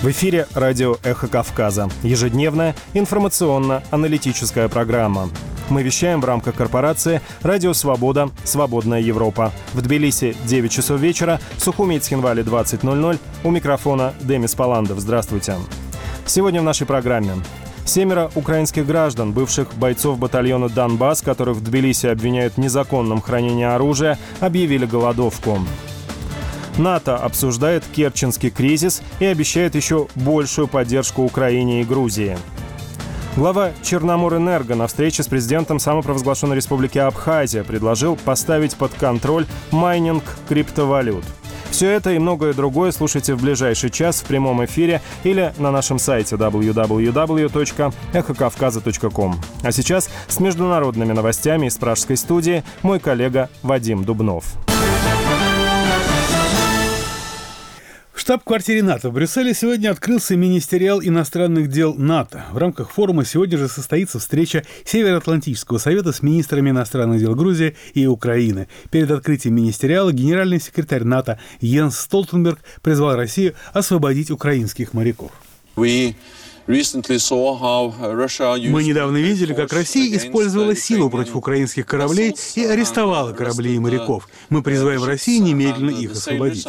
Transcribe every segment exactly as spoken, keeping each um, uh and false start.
В эфире радио «Эхо Кавказа». Ежедневная информационно-аналитическая программа. Мы вещаем в рамках корпорации «Радио Свобода. Свободная Европа». В Тбилиси девять часов вечера, в Сухуми и Цхинвале двадцать ноль ноль. У микрофона Демис Паландов. Здравствуйте. Сегодня в нашей программе. Семеро украинских граждан, бывших бойцов батальона «Донбасс», которых в Тбилиси обвиняют в незаконном хранении оружия, объявили голодовку. НАТО обсуждает Керченский кризис и обещает еще большую поддержку Украине и Грузии. Глава Черноморэнерго на встрече с президентом самопровозглашенной республики Абхазия предложил поставить под контроль майнинг криптовалют. Все это и многое другое слушайте в ближайший час в прямом эфире или на нашем сайте дабл ю дабл ю дабл ю точка эхо кавказа точка ком. А сейчас с международными новостями из пражской студии мой коллега Вадим Дубнов. В штаб-квартире НАТО в Брюсселе сегодня открылся министериал иностранных дел НАТО. В рамках форума сегодня же состоится встреча Североатлантического совета с министрами иностранных дел Грузии и Украины. Перед открытием министериала генеральный секретарь НАТО Йенс Столтенберг призвал Россию освободить украинских моряков. Мы недавно видели, как Россия использовала силу против украинских кораблей и арестовала корабли и моряков. Мы призываем Россию немедленно их освободить.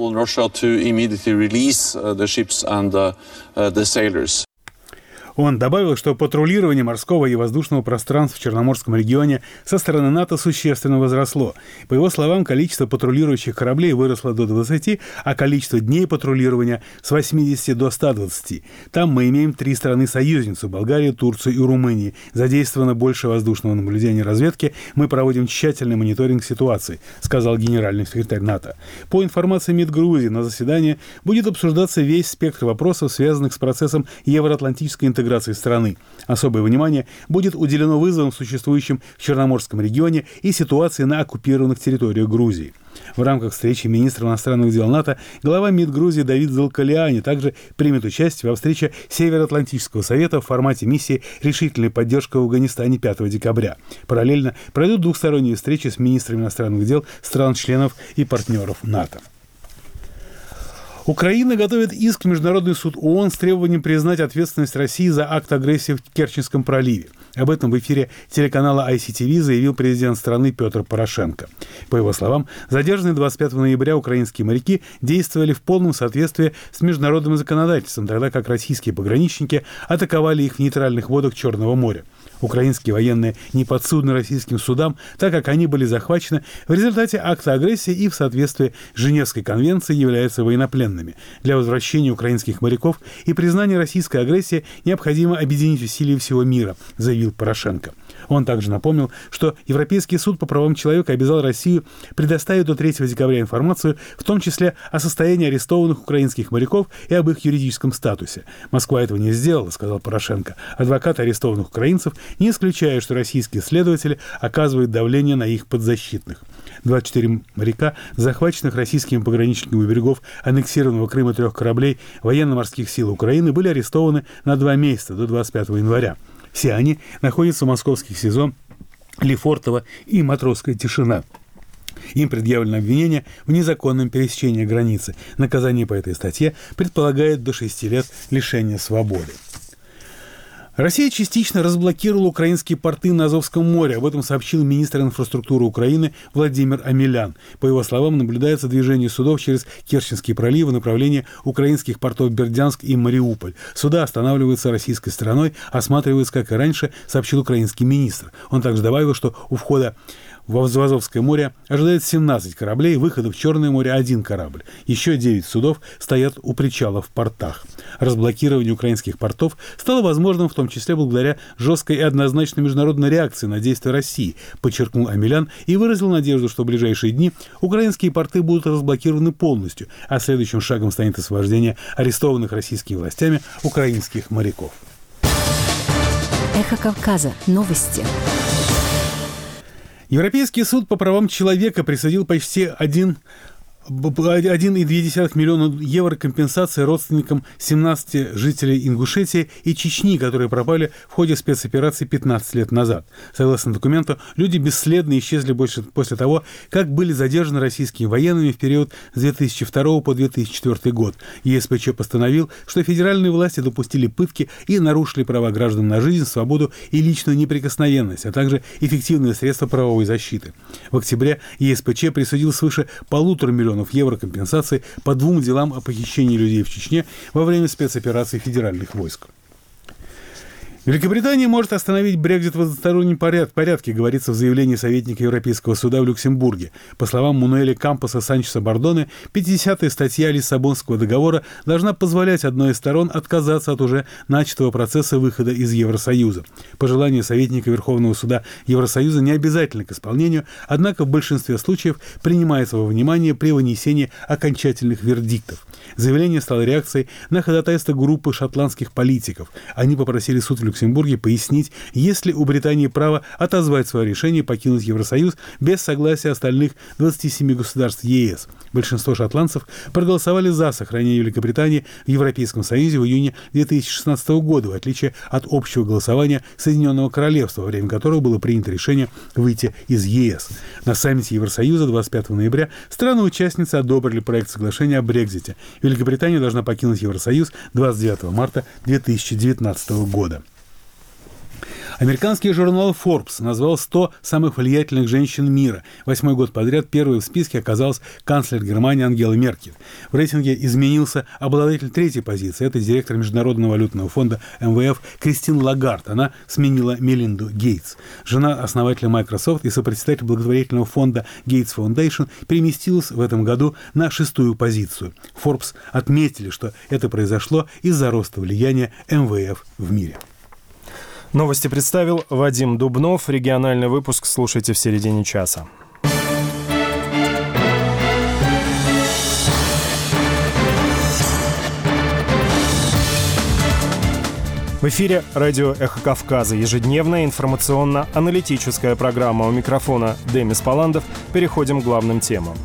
Он добавил, что патрулирование морского и воздушного пространств в Черноморском регионе со стороны НАТО существенно возросло. По его словам, количество патрулирующих кораблей выросло до двадцати, а количество дней патрулирования с восьмидесяти до ста двадцати. Там мы имеем три страны-союзницы – Болгарию, Турцию и Румынию. Задействовано больше воздушного наблюдения и разведки. Мы проводим тщательный мониторинг ситуации, сказал генеральный секретарь НАТО. По информации МИД Грузии, на заседании будет обсуждаться весь спектр вопросов, связанных с процессом евроатлантической интеграции страны. Особое внимание будет уделено вызовам, существующим в Черноморском регионе, и ситуации на оккупированных территориях Грузии. В рамках встречи министра иностранных дел НАТО глава МИД Грузии Давид Залкалиани также примет участие во встрече Североатлантического совета в формате миссии «Решительная поддержка в Афганистане» пятого декабря. Параллельно пройдут двухсторонние встречи с министрами иностранных дел стран-членов и партнеров НАТО. Украина готовит иск в Международный суд ООН с требованием признать ответственность России за акт агрессии в Керченском проливе. Об этом в эфире телеканала ай си ти ви заявил президент страны Петр Порошенко. По его словам, задержанные двадцать пятого ноября украинские моряки действовали в полном соответствии с международным законодательством, тогда как российские пограничники атаковали их в нейтральных водах Черного моря. Украинские военные не подсудны российским судам, так как они были захвачены в результате акта агрессии и в соответствии с Женевской конвенцией являются военнопленными. Для возвращения украинских моряков и признания российской агрессии необходимо объединить усилия всего мира, заявил Порошенко. Он также напомнил, что Европейский суд по правам человека обязал Россию предоставить до третьего декабря информацию, в том числе о состоянии арестованных украинских моряков и об их юридическом статусе. Москва этого не сделала, сказал Порошенко. Адвокаты арестованных украинцев не исключают, что российские следователи оказывают давление на их подзащитных. двадцать четыре моряка, захваченных российскими пограничниками у берегов аннексированного Крыма трех кораблей военно-морских сил Украины, были арестованы на два месяца до двадцать пятого января. Все они находятся в московских СИЗО Лефортово и Матросская тишина. Им предъявлено обвинение в незаконном пересечении границы. Наказание по этой статье предполагает до шести лет лишения свободы. Россия частично разблокировала украинские порты на Азовском море. Об этом сообщил министр инфраструктуры Украины Владимир Омелян. По его словам, наблюдается движение судов через Керченский пролив в направлении украинских портов Бердянск и Мариуполь. Суда останавливаются российской стороной, осматриваются, как и раньше, сообщил украинский министр. Он также добавил, что у входа в Азовское море ожидает семнадцать кораблей, выхода в Черное море один корабль. Еще девять судов стоят у причалов в портах. Разблокирование украинских портов стало возможным в том числе благодаря жесткой и однозначной международной реакции на действия России, подчеркнул Омелян и выразил надежду, что в ближайшие дни украинские порты будут разблокированы полностью, а следующим шагом станет освобождение арестованных российскими властями украинских моряков. Эхо Кавказа. Новости. Европейский суд по правам человека присудил почти один один и две десятых миллиона евро компенсации родственникам семнадцати жителей Ингушетии и Чечни, которые пропали в ходе спецоперации пятнадцать лет назад. Согласно документу, люди бесследно исчезли больше после того, как были задержаны российскими военными в период с две тысячи второго по две тысячи четвёртый год. ЕСПЧ постановил, что федеральные власти допустили пытки и нарушили права граждан на жизнь, свободу и личную неприкосновенность, а также эффективные средства правовой защиты. В октябре ЕСПЧ присудил свыше полутора миллионов евро компенсации по двум делам о похищении людей в Чечне во время спецоперации федеральных войск. Великобритания может остановить Брексит в одностороннем порядке, говорится в заявлении советника Европейского суда в Люксембурге. По словам Мануэля Кампоса Санчеса Бордоне, пятидесятая статья Лиссабонского договора должна позволять одной из сторон отказаться от уже начатого процесса выхода из Евросоюза. Пожелание советника Верховного суда Евросоюза не обязательно к исполнению, однако в большинстве случаев принимается во внимание при вынесении окончательных вердиктов. Заявление стало реакцией на ходатайство группы шотландских политиков. Они попросили суд в Люксембурге пояснить, есть ли у Британии право отозвать свое решение покинуть Евросоюз без согласия остальных двадцати семи государств ЕС. Большинство шотландцев проголосовали за сохранение Великобритании в Европейском Союзе в июне две тысячи шестнадцатого года, в отличие от общего голосования Соединенного Королевства, во время которого было принято решение выйти из ЕС. На саммите Евросоюза двадцать пятого ноября страны-участницы одобрили проект соглашения о Брексите. Великобритания должна покинуть Евросоюз двадцать девятого марта две тысячи девятнадцатого года. Американский журнал Forbes назвал сто самых влиятельных женщин мира. Восьмой год подряд первой в списке оказалась канцлер Германии Ангела Меркель. В рейтинге изменился обладатель третьей позиции. Это директор Международного валютного фонда эм вэ эф Кристин Лагард. Она сменила Мелинду Гейтс. Жена основателя Microsoft и сопредседатель благотворительного фонда Gates Foundation переместилась в этом году на шестую позицию. Forbes отметили, что это произошло из-за роста влияния эм вэ эф в мире. Новости представил Вадим Дубнов. Региональный выпуск слушайте в середине часа. В эфире радио «Эхо Кавказа». Ежедневная информационно-аналитическая программа. У микрофона Демис Паландов. Переходим к главным темам.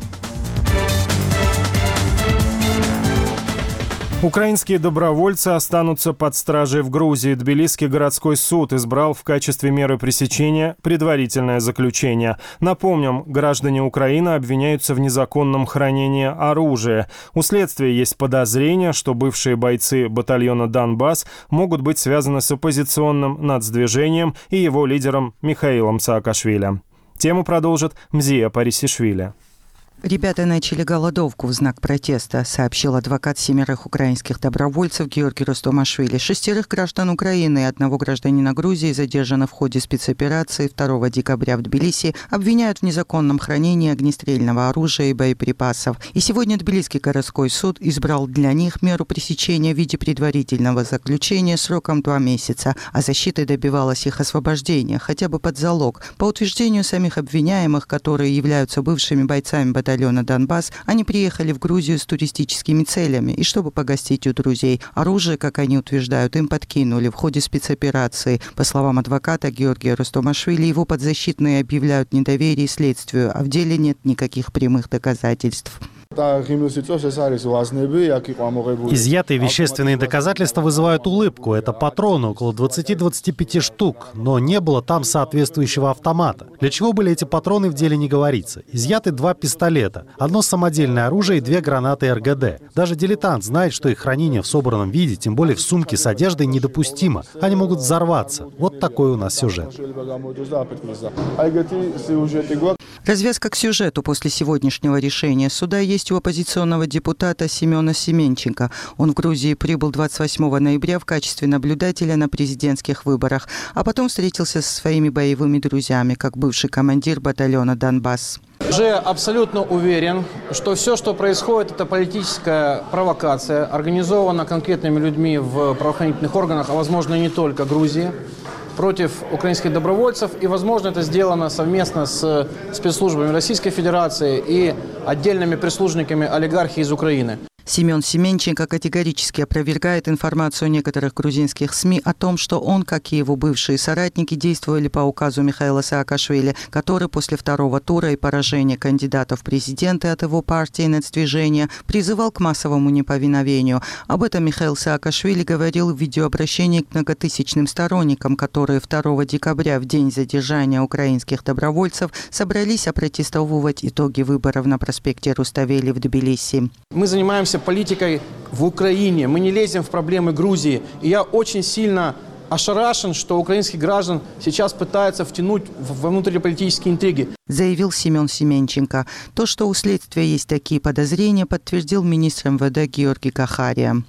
Украинские добровольцы останутся под стражей в Грузии. Тбилисский городской суд избрал в качестве меры пресечения предварительное заключение. Напомним, граждане Украины обвиняются в незаконном хранении оружия. У следствия есть подозрение, что бывшие бойцы батальона «Донбасс» могут быть связаны с оппозиционным нацдвижением и его лидером Михаилом Саакашвили. Тему продолжит Мзия Парисишвили. Ребята начали голодовку в знак протеста, сообщил адвокат семерых украинских добровольцев Георгий Ростомашвили. Шестерых граждан Украины и одного гражданина Грузии задержано в ходе спецоперации второго декабря в Тбилиси, обвиняют в незаконном хранении огнестрельного оружия и боеприпасов. И сегодня Тбилисский городской суд избрал для них меру пресечения в виде предварительного заключения сроком два месяца, а защита добивалась их освобождения, хотя бы под залог. По утверждению самих обвиняемых, которые являются бывшими бойцами батальона батальона «Донбасс», они приехали в Грузию с туристическими целями и чтобы погостить у друзей. Оружие, как они утверждают, им подкинули в ходе спецоперации. По словам адвоката Георгия Ростомашвили, его подзащитные объявляют недоверие следствию, а в деле нет никаких прямых доказательств. Изъятые вещественные доказательства вызывают улыбку. Это патроны, около двадцати-двадцати пяти штук, но не было там соответствующего автомата. Для чего были эти патроны, в деле не говорится. Изъяты два пистолета, одно самодельное оружие и две гранаты эр гэ дэ. Даже дилетант знает, что их хранение в собранном виде, тем более в сумке с одеждой, недопустимо. Они могут взорваться. Вот такой у нас сюжет. Развязка к сюжету после сегодняшнего решения суда есть у оппозиционного депутата Семена Семенченко. Он в Грузии прибыл двадцать восьмого ноября в качестве наблюдателя на президентских выборах, а потом встретился со своими боевыми друзьями, как бывший командир батальона «Донбасс». Уже абсолютно уверен, что все, что происходит, это политическая провокация, организована конкретными людьми в правоохранительных органах, а возможно и не только Грузии, против украинских добровольцев. И, возможно, это сделано совместно с спецслужбами Российской Федерации и отдельными прислужниками олигархии из Украины. Семен Семенченко категорически опровергает информацию некоторых грузинских СМИ о том, что он, как и его бывшие соратники, действовали по указу Михаила Саакашвили, который после второго тура и поражения кандидата в президенты от его партии «Нацдвижение» призывал к массовому неповиновению. Об этом Михаил Саакашвили говорил в видеообращении к многотысячным сторонникам, которые второго декабря, в день задержания украинских добровольцев, собрались опротестовывать итоги выборов на проспекте Руставели в Тбилиси. Мы занимаемся политикой в Украине, мы не лезем в проблемы Грузии. И я очень сильно ошарашен, что украинских граждан сейчас пытаются втянуть во внутриполитические интриги. Заявил Семен Семенченко. То, что у следствия есть такие подозрения, подтвердил министр эм вэ дэ Георгий Кахария.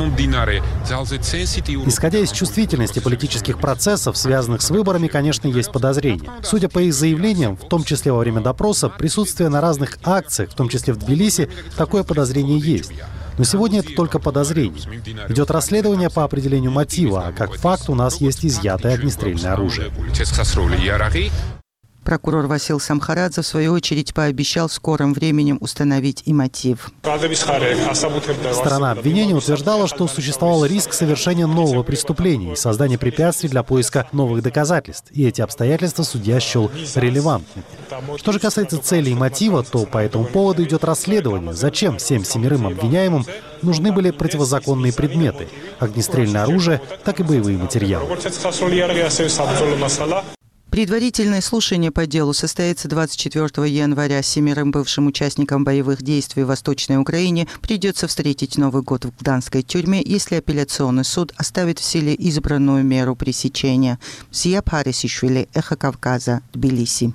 Исходя из чувствительности политических процессов, связанных с выборами, конечно, есть подозрения. Судя по их заявлениям, в том числе во время допроса, присутствие на разных акциях, в том числе в Тбилиси, такое подозрение есть. Но сегодня это только подозрение. Идет расследование по определению мотива, а как факт у нас есть изъятое огнестрельное оружие. Прокурор Васил Самхарадзе, в свою очередь, пообещал в скором времени установить и мотив. Сторона обвинения утверждала, что существовал риск совершения нового преступления и создания препятствий для поиска новых доказательств. И эти обстоятельства судья счел релевантными. Что же касается цели и мотива, то по этому поводу идет расследование. Зачем всем семерым обвиняемым нужны были противозаконные предметы, огнестрельное оружие, так и боевые материалы. Предварительное слушание по делу состоится двадцать четвёртого января. Семерым бывшим участникам боевых действий в Восточной Украине придется встретить Новый год в гданской тюрьме, если апелляционный суд оставит в силе избранную меру пресечения. Зия Парисишвили, Эхо Кавказа, Тбилиси.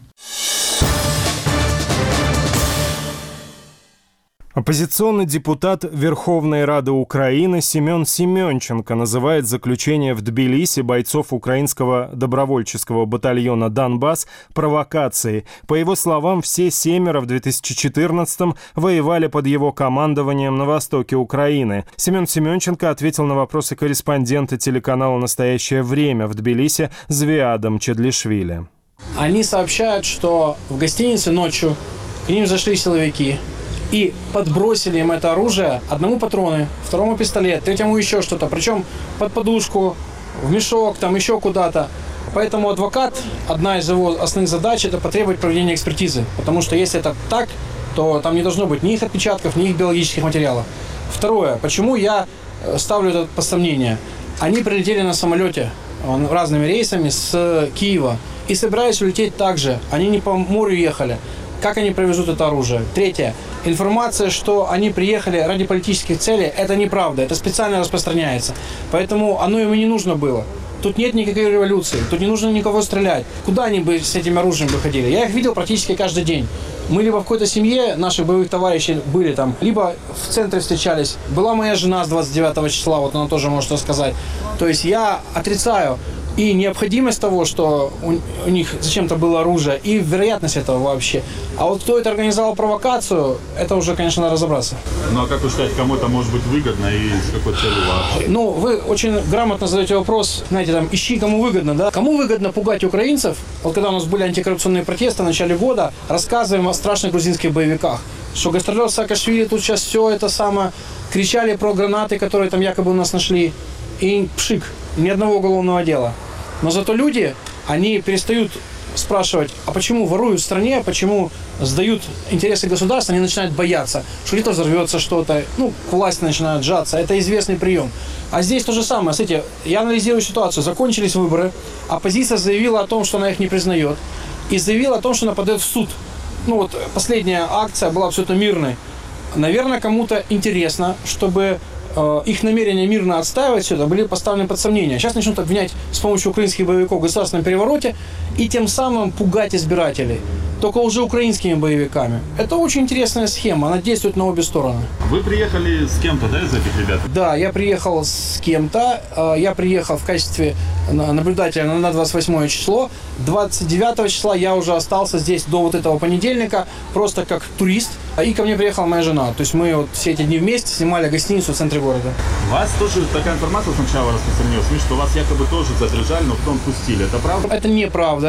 Оппозиционный депутат Верховной Рады Украины Семен Семенченко называет заключение в Тбилиси бойцов украинского добровольческого батальона «Донбасс» провокацией. По его словам, все семеро в две тысячи четырнадцатом воевали под его командованием на востоке Украины. Семен Семенченко ответил на вопросы корреспондента телеканала «Настоящее время» в Тбилиси Звиадом Чедлишвили. Они сообщают, что в гостинице ночью к ним зашли силовики и подбросили им это оружие. Одному патроны, второму пистолет, третьему еще что-то. Причем под подушку, в мешок, там еще куда-то. Поэтому адвокат, одна из его основных задач, это потребовать проведения экспертизы. Потому что если это так, то там не должно быть ни их отпечатков, ни их биологических материалов. Второе. Почему я ставлю это под сомнение? Они прилетели на самолете разными рейсами с Киева и собирались улететь также. Они не по морю ехали. Как они привезут это оружие? Третье. Информация, что они приехали ради политических целей, это неправда. Это специально распространяется. Поэтому оно им и не нужно было. Тут нет никакой революции. Тут не нужно никого стрелять. Куда они бы с этим оружием выходили? Я их видел практически каждый день. Мы либо в какой-то семье наших боевых товарищей были там, либо в центре встречались. Была моя жена с двадцать девятого числа, вот она тоже может рассказать. То есть я отрицаю и необходимость того, что у, у них зачем-то было оружие, и вероятность этого вообще. А вот кто это организовал провокацию, это уже, конечно, надо разобраться. Ну а как вы считаете, кому это может быть выгодно и с какой целью вообще? Ну, вы очень грамотно задаете вопрос, знаете, там, ищи, кому выгодно, да? Кому выгодно пугать украинцев? Вот когда у нас были антикоррупционные протесты в начале года, рассказываем о страшных грузинских боевиках, что гастролер Саакашвили тут сейчас все это самое, кричали про гранаты, которые там якобы у нас нашли, и пшик, ни одного уголовного дела. Но зато люди, они перестают спрашивать, а почему воруют в стране, почему сдают интересы государства, они начинают бояться, что где-то взорвется что-то, ну, к власти начинают сжаться. Это известный прием. А здесь то же самое. Смотрите, я анализирую ситуацию. Закончились выборы, оппозиция заявила о том, что она их не признает, и заявила о том, что она подает в суд. Ну вот последняя акция была абсолютно мирной. Наверное, кому-то интересно, чтобы э, их намерения мирно отстаивать все это были поставлены под сомнение. Сейчас начнут обвинять с помощью украинских боевиков в государственном перевороте и тем самым пугать избирателей. Только уже украинскими боевиками. Это очень интересная схема, она действует на обе стороны. Вы приехали с кем-то, да, из этих ребят? Да, я приехал с кем-то. Я приехал в качестве наблюдателя на двадцать восьмое число. двадцать девятого числа я уже остался здесь до вот этого понедельника, просто как турист. И ко мне приехала моя жена. То есть мы вот все эти дни вместе снимали гостиницу в центре города. Вас тоже такая информация сначала распространилась, что вас якобы тоже задержали, но потом пустили. Это правда? Это неправда.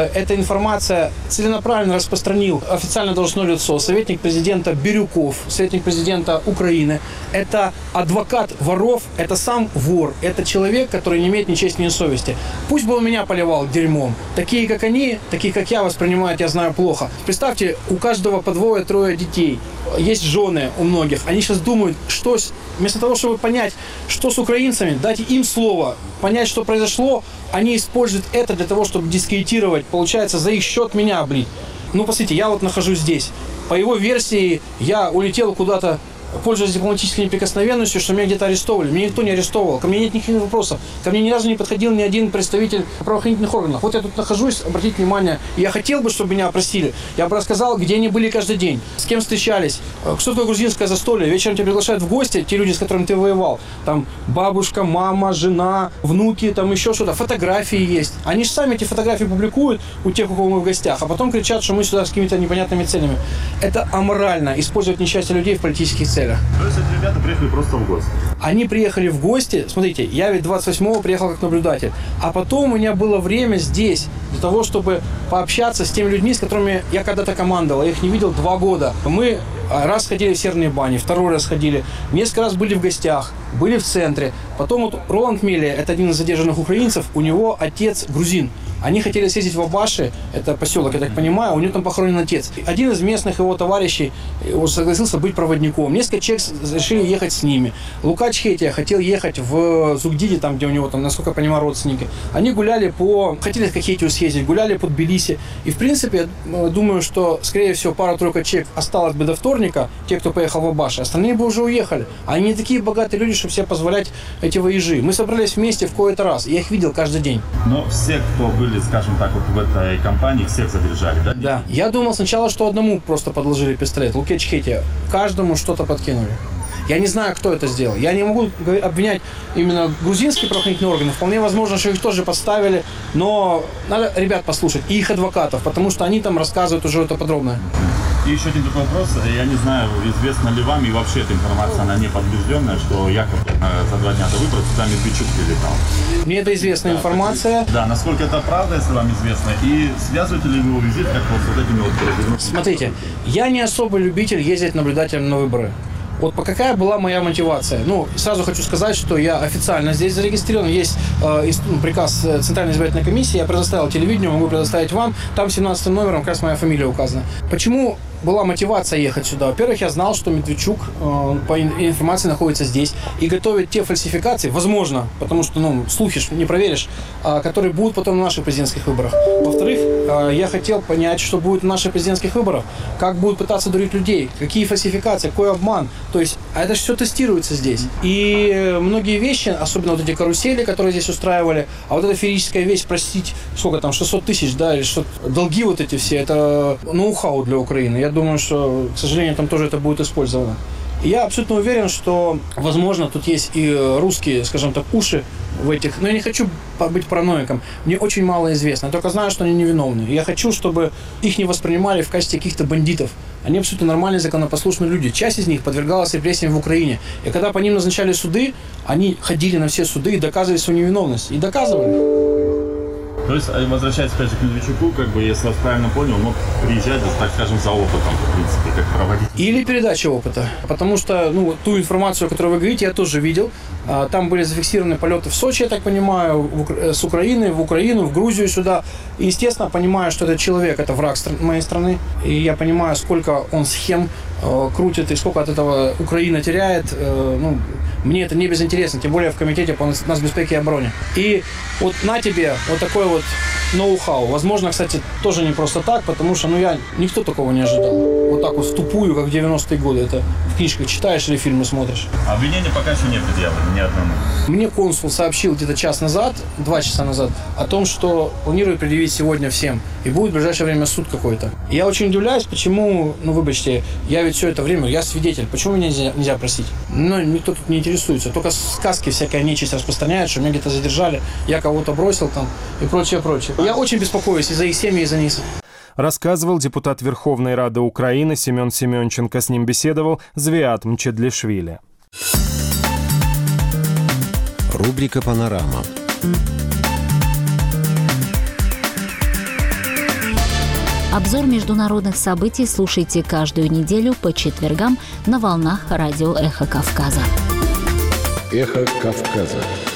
года эта информация целенаправленно распространил официально должностное лицо, советник президента Бирюков, советник президента Украины. Это адвокат воров, это сам вор, это человек, который не имеет ни чести, ни совести. Пусть бы он меня поливал дерьмом. Такие, как они, такие, как я, воспринимают, я знаю, плохо. Представьте, у каждого по двое-трое детей, есть жены у многих. Они сейчас думают, что вместо того, чтобы понять, что с украинцами, дать им слово, понять, что произошло, они используют это для того, чтобы дискредитировать, получается, за их счет меня облить. Ну, посмотрите, я вот нахожусь здесь. По его версии, я улетел куда-то, пользуясь дипломатической неприкосновенностью, что меня где-то арестовали. Меня никто не арестовывал. Ко мне нет никаких вопросов. Ко мне ни разу не подходил ни один представитель правоохранительных органов. Вот я тут нахожусь, обратите внимание, я хотел бы, чтобы меня опросили. Я бы рассказал, где они были каждый день, с кем встречались, что такое грузинское застолье. Вечером тебя приглашают в гости, те люди, с которыми ты воевал. Там бабушка, мама, жена, внуки, там еще что-то. Фотографии есть. Они же сами эти фотографии публикуют у тех, у кого мы в гостях, а потом кричат, что мы сюда с какими-то непонятными целями. Это аморально, использовать несчастье людей в политических целях. То есть эти ребята приехали просто в гости? Они приехали в гости, смотрите, я ведь двадцать восьмого приехал как наблюдатель, а потом у меня было время здесь для того, чтобы пообщаться с теми людьми, с которыми я когда-то командовал, я их не видел два года. Мы раз ходили в Северные бани, второй раз ходили, несколько раз были в гостях, были в центре. Потом вот Роланд Мелия, это один из задержанных украинцев, у него отец грузин. Они хотели съездить в Абаши, это поселок, я так понимаю, у него там похоронен отец. Один из местных его товарищей согласился быть проводником. Несколько человек решили ехать с ними. Лукач Хетия хотел ехать в Зугдиди, там, где у него, там, насколько я понимаю, родственники. Они гуляли по... Хотели к Хетию съездить, гуляли по Тбилиси. И, в принципе, я думаю, что, скорее всего, пара-тройка человек осталось бы до вторника, те, кто поехал в Абаши. Остальные бы уже уехали. А они не такие богатые люди, чтобы себе позволять эти выезжи. Мы собрались вместе в кое-то раз. Я их видел каждый день. Но все, кто были, скажем так, вот в этой компании, всех задержали, да? Да. Я думал сначала, что одному просто подложили пистолет. Лукач Хетия. Каждому что-то подкинули. Я не знаю, кто это сделал. Я не могу обвинять именно грузинские правоохранительные органы. Вполне возможно, что их тоже подставили. Но надо ребят послушать, и их адвокатов, потому что они там рассказывают уже это подробно. И еще один такой вопрос. Я не знаю, известно ли вам, и вообще эта информация, она не подтвержденная, что якобы за два дня до выборов сюда Медведчук прилетал. Мне это известная да, информация. Да, насколько это правда, если вам известно, и связываете ли вы его визит как вот с вот этими вот переговорами? Смотрите, я не особый любитель ездить наблюдателем на выборы. Вот какая была моя мотивация? Ну, сразу хочу сказать, что я официально здесь зарегистрирован. Есть э, приказ Центральной избирательной комиссии. Я предоставил телевидению, могу предоставить вам. Там семнадцатым номером как раз моя фамилия указана. Почему была мотивация ехать сюда? Во-первых, я знал, что Медведчук э, по информации находится здесь и готовит те фальсификации, возможно, потому что, ну, слухи не проверишь, э, которые будут потом на наших президентских выборах. Во-вторых, э, я хотел понять, что будет на наших президентских выборах, как будут пытаться дурить людей, какие фальсификации, какой обман. То есть, а это все тестируется здесь. И многие вещи, особенно вот эти карусели, которые здесь устраивали, а вот эта феерическая вещь, простить, сколько там, шестьсот тысяч, да, или что, долги вот эти все, это ноу-хау для Украины. Я думаю, что, к сожалению, там тоже это будет использовано. И я абсолютно уверен, что, возможно, тут есть и русские, скажем так, уши в этих... Но я не хочу быть параноиком. Мне очень мало известно. Я только знаю, что они невиновны. И я хочу, чтобы их не воспринимали в качестве каких-то бандитов. Они абсолютно нормальные, законопослушные люди. Часть из них подвергалась репрессиям в Украине. И когда по ним назначали суды, они ходили на все суды и доказывали свою невиновность. И доказывали. То есть, возвращаясь опять же к Медведчуку, как бы, если я вас правильно понял, он мог приезжать, так скажем, за опытом, в принципе, как проводить. Или передача опыта. Потому что, ну, ту информацию, о которой вы говорите, я тоже видел. Там были зафиксированы полеты в Сочи, я так понимаю, с Украины, в Украину, в Грузию сюда. И, естественно, понимаю, что этот человек, это враг моей страны. И я понимаю, сколько он схем крутит и сколько от этого Украина теряет. Ну, мне это не безинтересно, тем более в комитете по нацбезпеке и обороне. И вот на тебе вот такой вот ноу-хау. Возможно, кстати, тоже не просто так, потому что, ну, я никто такого не ожидал. Вот так вот в тупую, как в девяностые годы. Это в книжках читаешь или фильмы смотришь. Обвинения пока еще не предъявлено, ни одному. Мне консул сообщил где-то час назад, два часа назад, о том, что планирует предъявить сегодня всем. И будет в ближайшее время суд какой-то. Я очень удивляюсь, почему, ну, выбачьте, я ведь все это время, я свидетель. Почему меня нельзя, нельзя просить? Ну, никто тут не интересуется. Только сказки всякая нечисть распространяют, что меня где-то задержали, я кого-то бросил там и прочее, прочее. Я очень беспокоюсь и за их семьи, и за них. Рассказывал депутат Верховной Рады Украины Семен Семенченко. С ним беседовал Звиат Мчедлишвили. Рубрика «Панорама». Обзор международных событий слушайте каждую неделю по четвергам на волнах радио «Эхо Кавказа». «Эхо Кавказа».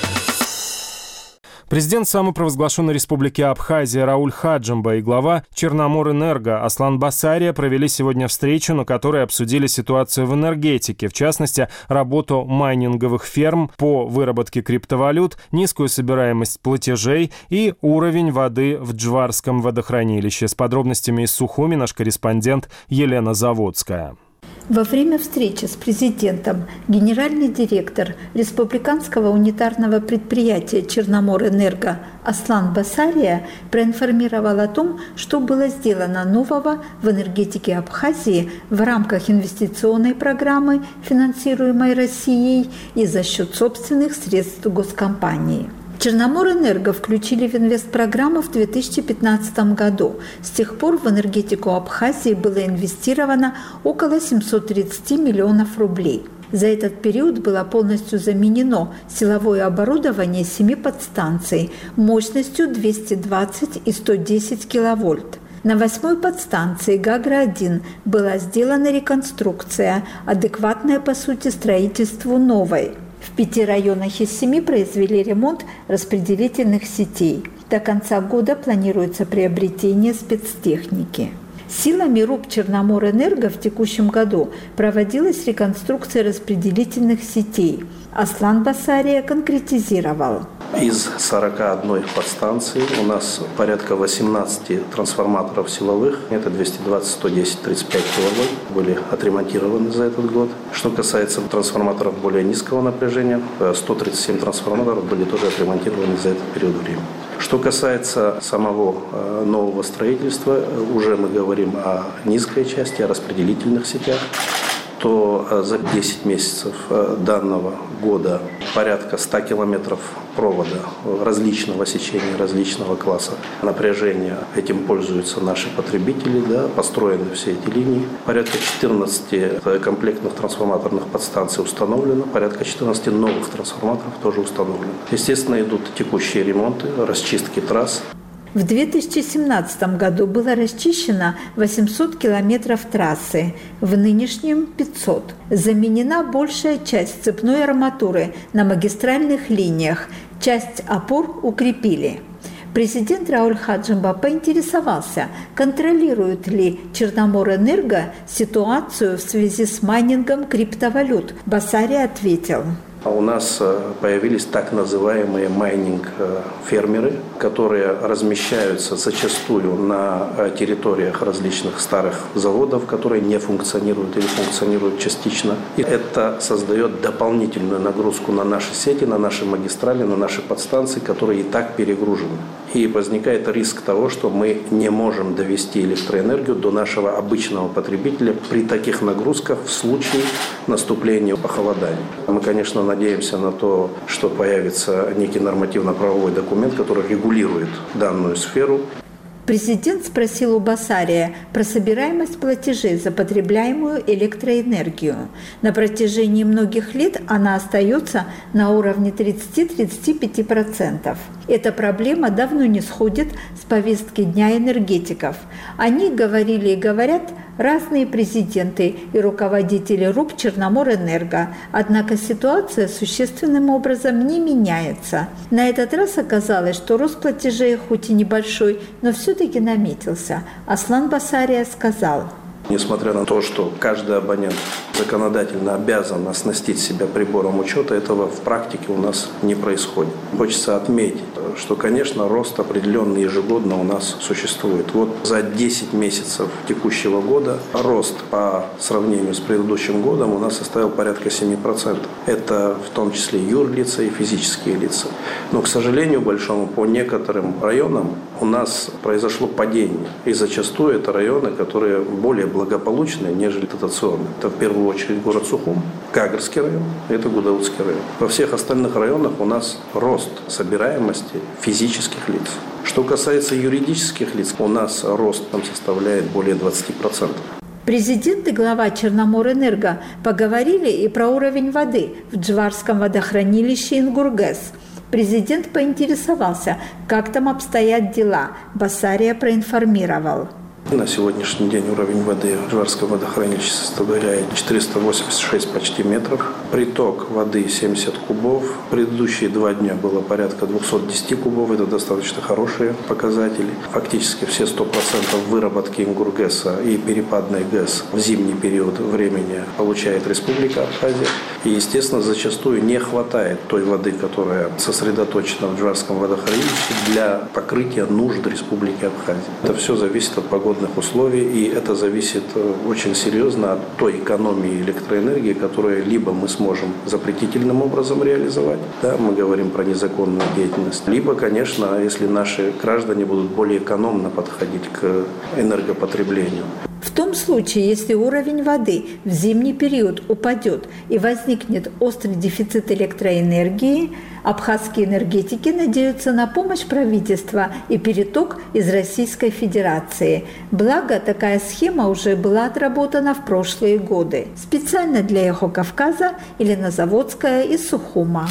Президент самопровозглашенной республики Абхазия Рауль Хаджимба и глава Черноморэнерго Аслан Басария провели сегодня встречу, на которой обсудили ситуацию в энергетике, в частности, работу майнинговых ферм по выработке криптовалют, низкую собираемость платежей и уровень воды в Джварском водохранилище. С подробностями из Сухуми наш корреспондент Елена Заводская. Во время встречи с президентом генеральный директор республиканского унитарного предприятия «Черноморэнерго» Аслан Басария проинформировал о том, что было сделано нового в энергетике Абхазии в рамках инвестиционной программы, финансируемой Россией, и за счет собственных средств госкомпании. Черноморэнерго включили в инвестпрограмму в две тысячи пятнадцатом году. С тех пор в энергетику Абхазии было инвестировано около семьсот тридцать миллионов рублей. За этот период было полностью заменено силовое оборудование семи подстанций мощностью двести двадцать и сто десять киловольт. На восьмой подстанции Гагра-один была сделана реконструкция, адекватная по сути строительству новой. В пяти районах из семи произвели ремонт распределительных сетей. До конца года планируется приобретение спецтехники. Силами РУП «Черноморэнерго» в текущем году проводилась реконструкция распределительных сетей. Аслан Басария конкретизировал. Из сорока одной подстанций у нас порядка восемнадцати трансформаторов силовых, это двести двадцать, сто десять, тридцать пять киловольт, были отремонтированы за этот год. Что касается трансформаторов более низкого напряжения, сто тридцать семь трансформаторов были тоже отремонтированы за этот период времени. Что касается самого нового строительства, уже мы говорим о низкой части, о распределительных сетях, то за десять месяцев данного года порядка ста километров провода различного сечения, различного класса напряжения. Этим пользуются наши потребители, да, построены все эти линии. Порядка четырнадцати комплектных трансформаторных подстанций установлено, порядка четырнадцати новых трансформаторов тоже установлено. Естественно, идут текущие ремонты, расчистки трасс. В две тысячи семнадцатом году было расчищено восемьсот километров трассы, в нынешнем – пятьсот. Заменена большая часть цепной арматуры на магистральных линиях, часть опор укрепили. Президент Рауль Хаджимба поинтересовался, контролирует ли Черноморэнерго ситуацию в связи с майнингом криптовалют. Басария ответил. У нас появились так называемые майнинг-фермеры, которые размещаются зачастую на территориях различных старых заводов, которые не функционируют или функционируют частично. И это создает дополнительную нагрузку на наши сети, на наши магистрали, на наши подстанции, которые и так перегружены. И возникает риск того, что мы не можем довести электроэнергию до нашего обычного потребителя при таких нагрузках в случае наступления похолодания. Мы, конечно, надеемся на то, что появится некий нормативно-правовой документ, который регулирует данную сферу. Президент спросил у Басария про собираемость платежей за потребляемую электроэнергию. На протяжении многих лет она остается на уровне тридцать-тридцать пять процентов. Эта проблема давно не сходит с повестки дня энергетиков. О ней говорили и говорят разные президенты и руководители РУП «Черноморэнерго». Однако ситуация существенным образом не меняется. На этот раз оказалось, что рост платежей хоть и небольшой, но все-таки наметился. Аслан Басария сказал. Несмотря на то, что каждый абонент законодательно обязан оснастить себя прибором учета, этого в практике у нас не происходит. Хочется отметить, что, конечно, рост определенный ежегодно у нас существует. Вот за десять месяцев текущего года рост по сравнению с предыдущим годом у нас составил порядка семи процентов. Это в том числе юрлица и физические лица. Но, к сожалению, большому, по некоторым районам у нас произошло падение. И зачастую это районы, которые более благополучные, нежели дотационные. Это в первую очередь город Сухум, Гагрский район, это Гудаутский район. Во всех остальных районах у нас рост собираемости физических лиц. Что касается юридических лиц, у нас рост там составляет более двадцати процентов. Президент и глава Черноморэнерго поговорили и про уровень воды в Джварском водохранилище Ингургэс. Президент поинтересовался, как там обстоят дела. Басария проинформировал. На сегодняшний день уровень воды в Жварском водохранилище составляет четыреста восемьдесят шесть почти метров. Приток воды семьдесят кубов. Предыдущие два дня было порядка двести десять кубов. Это достаточно хорошие показатели. Фактически все сто процентов выработки Ингургэса и перепадной ГЭС в зимний период времени получает Республика Абхазия. И, естественно, зачастую не хватает той воды, которая сосредоточена в Жварском водохранилище для покрытия нужд Республики Абхазия. Это все зависит от погодных условий, и это зависит очень серьезно от той экономии электроэнергии, которую либо мы сможем запретительным образом реализовать, да, мы говорим про незаконную деятельность, либо, конечно, если наши граждане будут более экономно подходить к энергопотреблению. В том случае, если уровень воды в зимний период упадет и возникнет острый дефицит электроэнергии, абхазские энергетики надеются на помощь правительства и переток из Российской Федерации. Благо, такая схема уже была отработана в прошлые годы. Специально для «Эхо Кавказа» Елена Заводская из Сухума.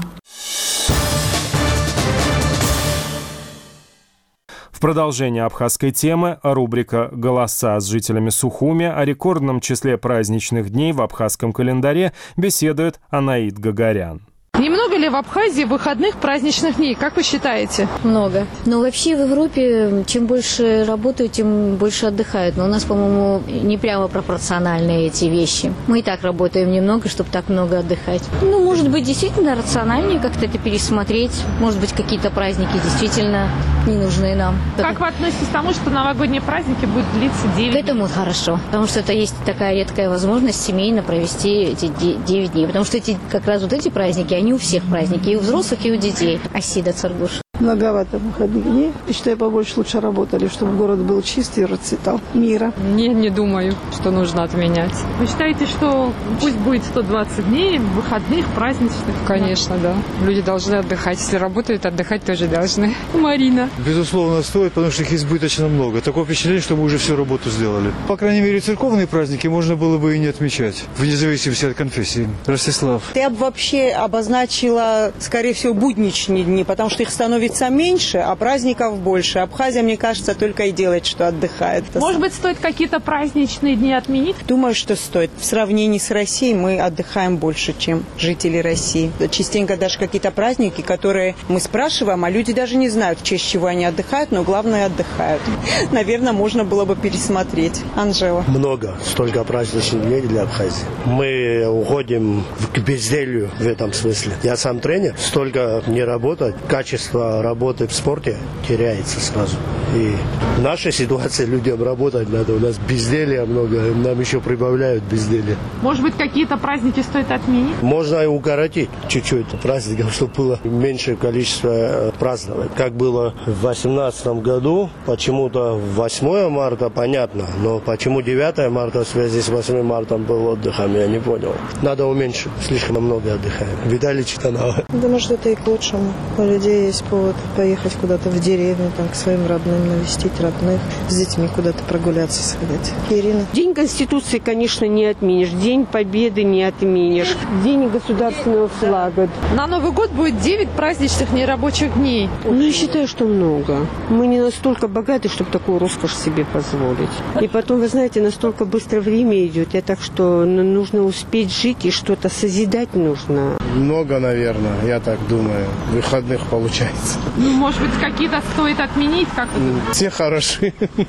В продолжение абхазской темы рубрика «Голоса» с жителями Сухуми о рекордном числе праздничных дней в абхазском календаре беседует Анаит Гагарян. Немного ли в Абхазии выходных праздничных дней, как вы считаете? Много. Но вообще в Европе чем больше работают, тем больше отдыхают. Но у нас, по-моему, не прямо пропорциональны эти вещи. Мы и так работаем немного, чтобы так много отдыхать. Ну, может быть, действительно рациональнее как-то это пересмотреть. Может быть, какие-то праздники действительно не нужны нам. Как вы относитесь к тому, что новогодние праздники будут длиться девять дней? К этому хорошо. Потому что это есть такая редкая возможность семейно провести эти девять дней. Потому что эти, как раз вот эти праздники, они у всех праздники, и у взрослых, и у детей. Асида Царгуш. Многовато выходных дней. Я считаю, побольше лучше работали, чтобы город был чистый и расцветал мира. Не, не думаю, что нужно отменять. Вы считаете, что пусть будет сто двадцать дней выходных, праздничных? Конечно, да. Люди должны отдыхать. Если работают, отдыхать тоже должны. Марина. Безусловно, стоит, потому что их избыточно много. Такое впечатление, что мы уже всю работу сделали. По крайней мере, церковные праздники можно было бы и не отмечать, вне зависимости от конфессии. Ростислав. Я бы вообще обозначила, скорее всего, будничные дни, потому что их становится меньше, а праздников больше. Абхазия, мне кажется, только и делает, что отдыхает. Может быть, стоит какие-то праздничные дни отменить? Думаю, что стоит. В сравнении с Россией мы отдыхаем больше, чем жители России. Частенько даже какие-то праздники, которые мы спрашиваем, а люди даже не знают, в честь чего они отдыхают, но главное, отдыхают. Наверное, можно было бы пересмотреть. Анжела. Много. Столько праздничных дней для Абхазии. Мы уходим к безделью в этом смысле. Я сам тренер. Столько не работать. Качество работы в спорте теряется сразу. И в нашей ситуации людям работать надо. У нас безделья много, нам еще прибавляют безделья. Может быть, какие-то праздники стоит отменить? Можно и укоротить чуть-чуть праздников, чтобы было меньшее количество праздновать. Как было в восемнадцатом году, почему-то восьмое марта, понятно, но почему девятое марта в связи с восьмым мартом был отдыхом, я не понял. Надо уменьшить, слишком много отдыхаем. Виталий Читанова. Думаю, что это и к лучшему. У людей есть повод поехать куда-то в деревню, там, к своим родным, навестить родных, с детьми куда-то прогуляться, сходить. Ирина. День Конституции, конечно, не отменишь. День Победы не отменишь. День государственного флага. На Новый год будет девять праздничных нерабочих дней. Ну, я считаю, что много. Мы не настолько богаты, чтобы такую роскошь себе позволить. И потом, вы знаете, настолько быстро время идет, и так что нужно успеть жить и что-то созидать нужно. Много, наверное, я так думаю. Выходных получается. Ну, может быть, какие-то стоит отменить, как вы думаете? Все хорошие.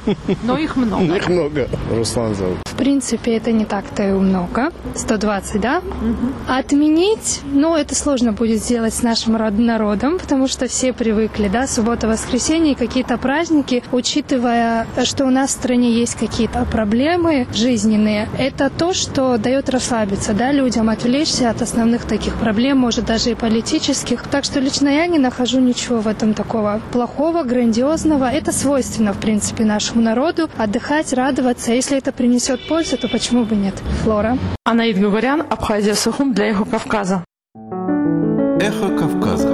Но их много. Их много. Руслан зовут. В принципе, это не так-то и много. сто двадцать, да? Угу. Отменить, ну, это сложно будет сделать с нашим народом, потому что все привыкли, да, суббота, воскресенье, какие-то праздники, учитывая, что у нас в стране есть какие-то проблемы жизненные, это то, что дает расслабиться, да, людям, отвлечься от основных таких проблем, может, даже и политических. Так что лично я не нахожу ничего в этом такого плохого, грандиозного. Это свойственно, в принципе, нашему народу. Отдыхать, радоваться. Если это принесет пользу, то почему бы нет? Флора. Анаит Гагарян, Абхазия, Сухум для «Эхо Кавказа». «Эхо Кавказа».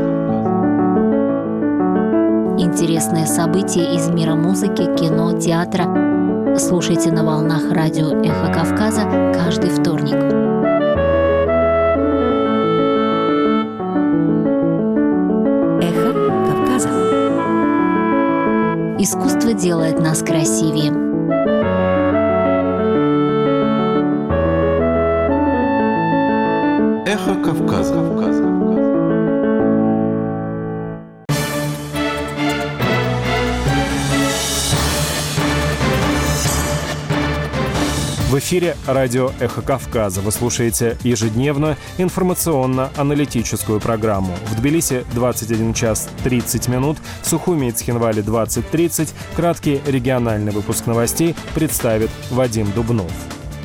Интересные события из мира музыки, кино, театра. Слушайте на волнах радио «Эхо Кавказа» каждый вторник. Искусство делает нас красивее. В эфире радио «Эхо Кавказа». Вы слушаете ежедневную информационно-аналитическую программу. В Тбилиси двадцать один час тридцать минут, в Сухуми и Цхинвале двадцать тридцать. Краткий региональный выпуск новостей представит Вадим Дубнов.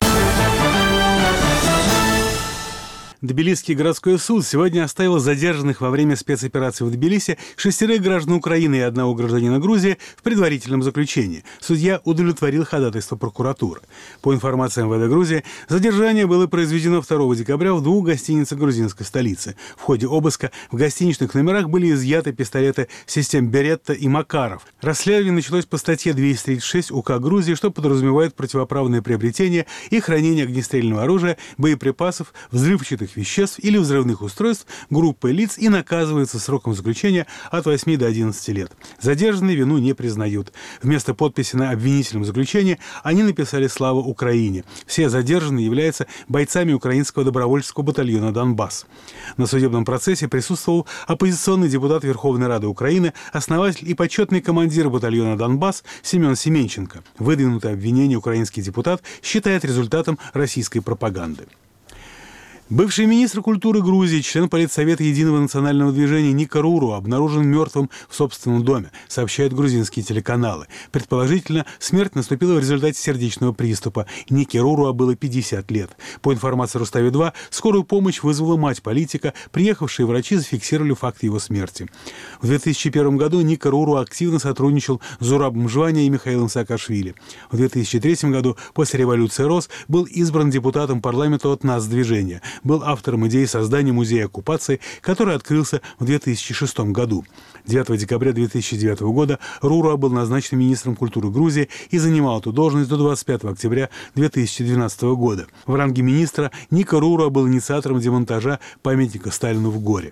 Тбилисский городской суд сегодня оставил задержанных во время спецоперации в Тбилиси шестерых граждан Украины и одного гражданина Грузии в предварительном заключении. Судья удовлетворил ходатайство прокуратуры. По информации эм вэ дэ Грузии, задержание было произведено второго декабря в двух гостиницах грузинской столицы. В ходе обыска в гостиничных номерах были изъяты пистолеты систем Беретта и Макаров. Расследование началось по статье двести тридцать шесть УК Грузии, что подразумевает противоправное приобретение и хранение огнестрельного оружия, боеприпасов, взрывчатых веществ или взрывных устройств группой лиц и наказывается сроком заключения от восьми до одиннадцати лет. Задержанные вину не признают. Вместо подписи на обвинительном заключении они написали «Слава Украине». Все задержанные являются бойцами украинского добровольческого батальона «Донбасс». На судебном процессе присутствовал оппозиционный депутат Верховной Рады Украины, основатель и почетный командир батальона «Донбасс» Семен Семенченко. Выдвинутое обвинение украинский депутат считает результатом российской пропаганды. Бывший министр культуры Грузии, член Политсовета Единого национального движения Ника Руруа обнаружен мертвым в собственном доме, сообщают грузинские телеканалы. Предположительно, смерть наступила в результате сердечного приступа. Нике Руруа было пятьдесят лет. По информации Рустави два, скорую помощь вызвала мать политика. Приехавшие врачи зафиксировали факт его смерти. В две тысячи первом году Ника Руруа активно сотрудничал с Зурабом Жваня и Михаилом Саакашвили. В две тысячи третьем году, после революции РОС, был избран депутатом парламента от НАС-движения. Был автором идеи создания музея оккупации, который открылся в две тысячи шестом году. девятого декабря две тысячи девятого года Руруа был назначен министром культуры Грузии и занимал эту должность до двадцать пятого октября две тысячи двенадцатого года. В ранге министра Ника Руруа был инициатором демонтажа памятника Сталину в Горе.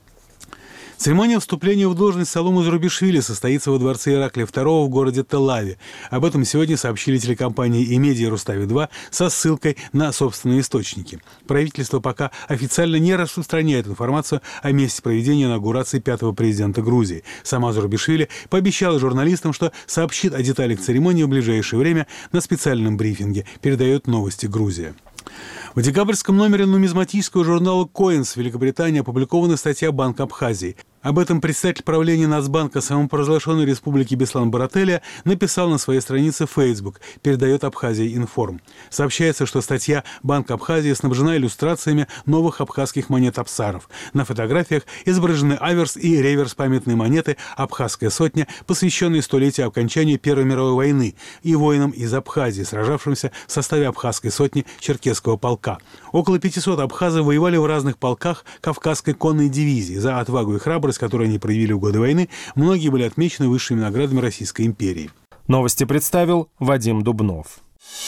Церемония вступления в должность Салому Зурабишвили состоится во дворце Ираклия второго в городе Тель-Авиве. Об этом сегодня сообщили телекомпании и медиа Рустави два со ссылкой на собственные источники. Правительство пока официально не распространяет информацию о месте проведения инаугурации пятого президента Грузии. Сама Зурабишвили пообещала журналистам, что сообщит о деталях церемонии в ближайшее время на специальном брифинге, передает новости Грузия. В декабрьском номере нумизматического журнала «Коинс» Великобритании опубликована статья Банка Абхазии. Об этом представитель правления Нацбанка самопровозглашенной республики Беслан Барателя написал на своей странице в Facebook, передает Абхазия Информ. Сообщается, что статья Банка Абхазии снабжена иллюстрациями новых абхазских монет абсаров. На фотографиях изображены аверс и реверс памятной монеты «Абхазская сотня», посвященной столетию окончания Первой мировой войны и воинам из Абхазии, сражавшимся в составе Абхазской сотни Черкесского полка. Около пятисот абхазов воевали в разных полках Кавказской конной дивизии. За отвагу и храбрость, которые они проявили в годы войны, многие были отмечены высшими наградами Российской империи. Новости представил Вадим Дубнов.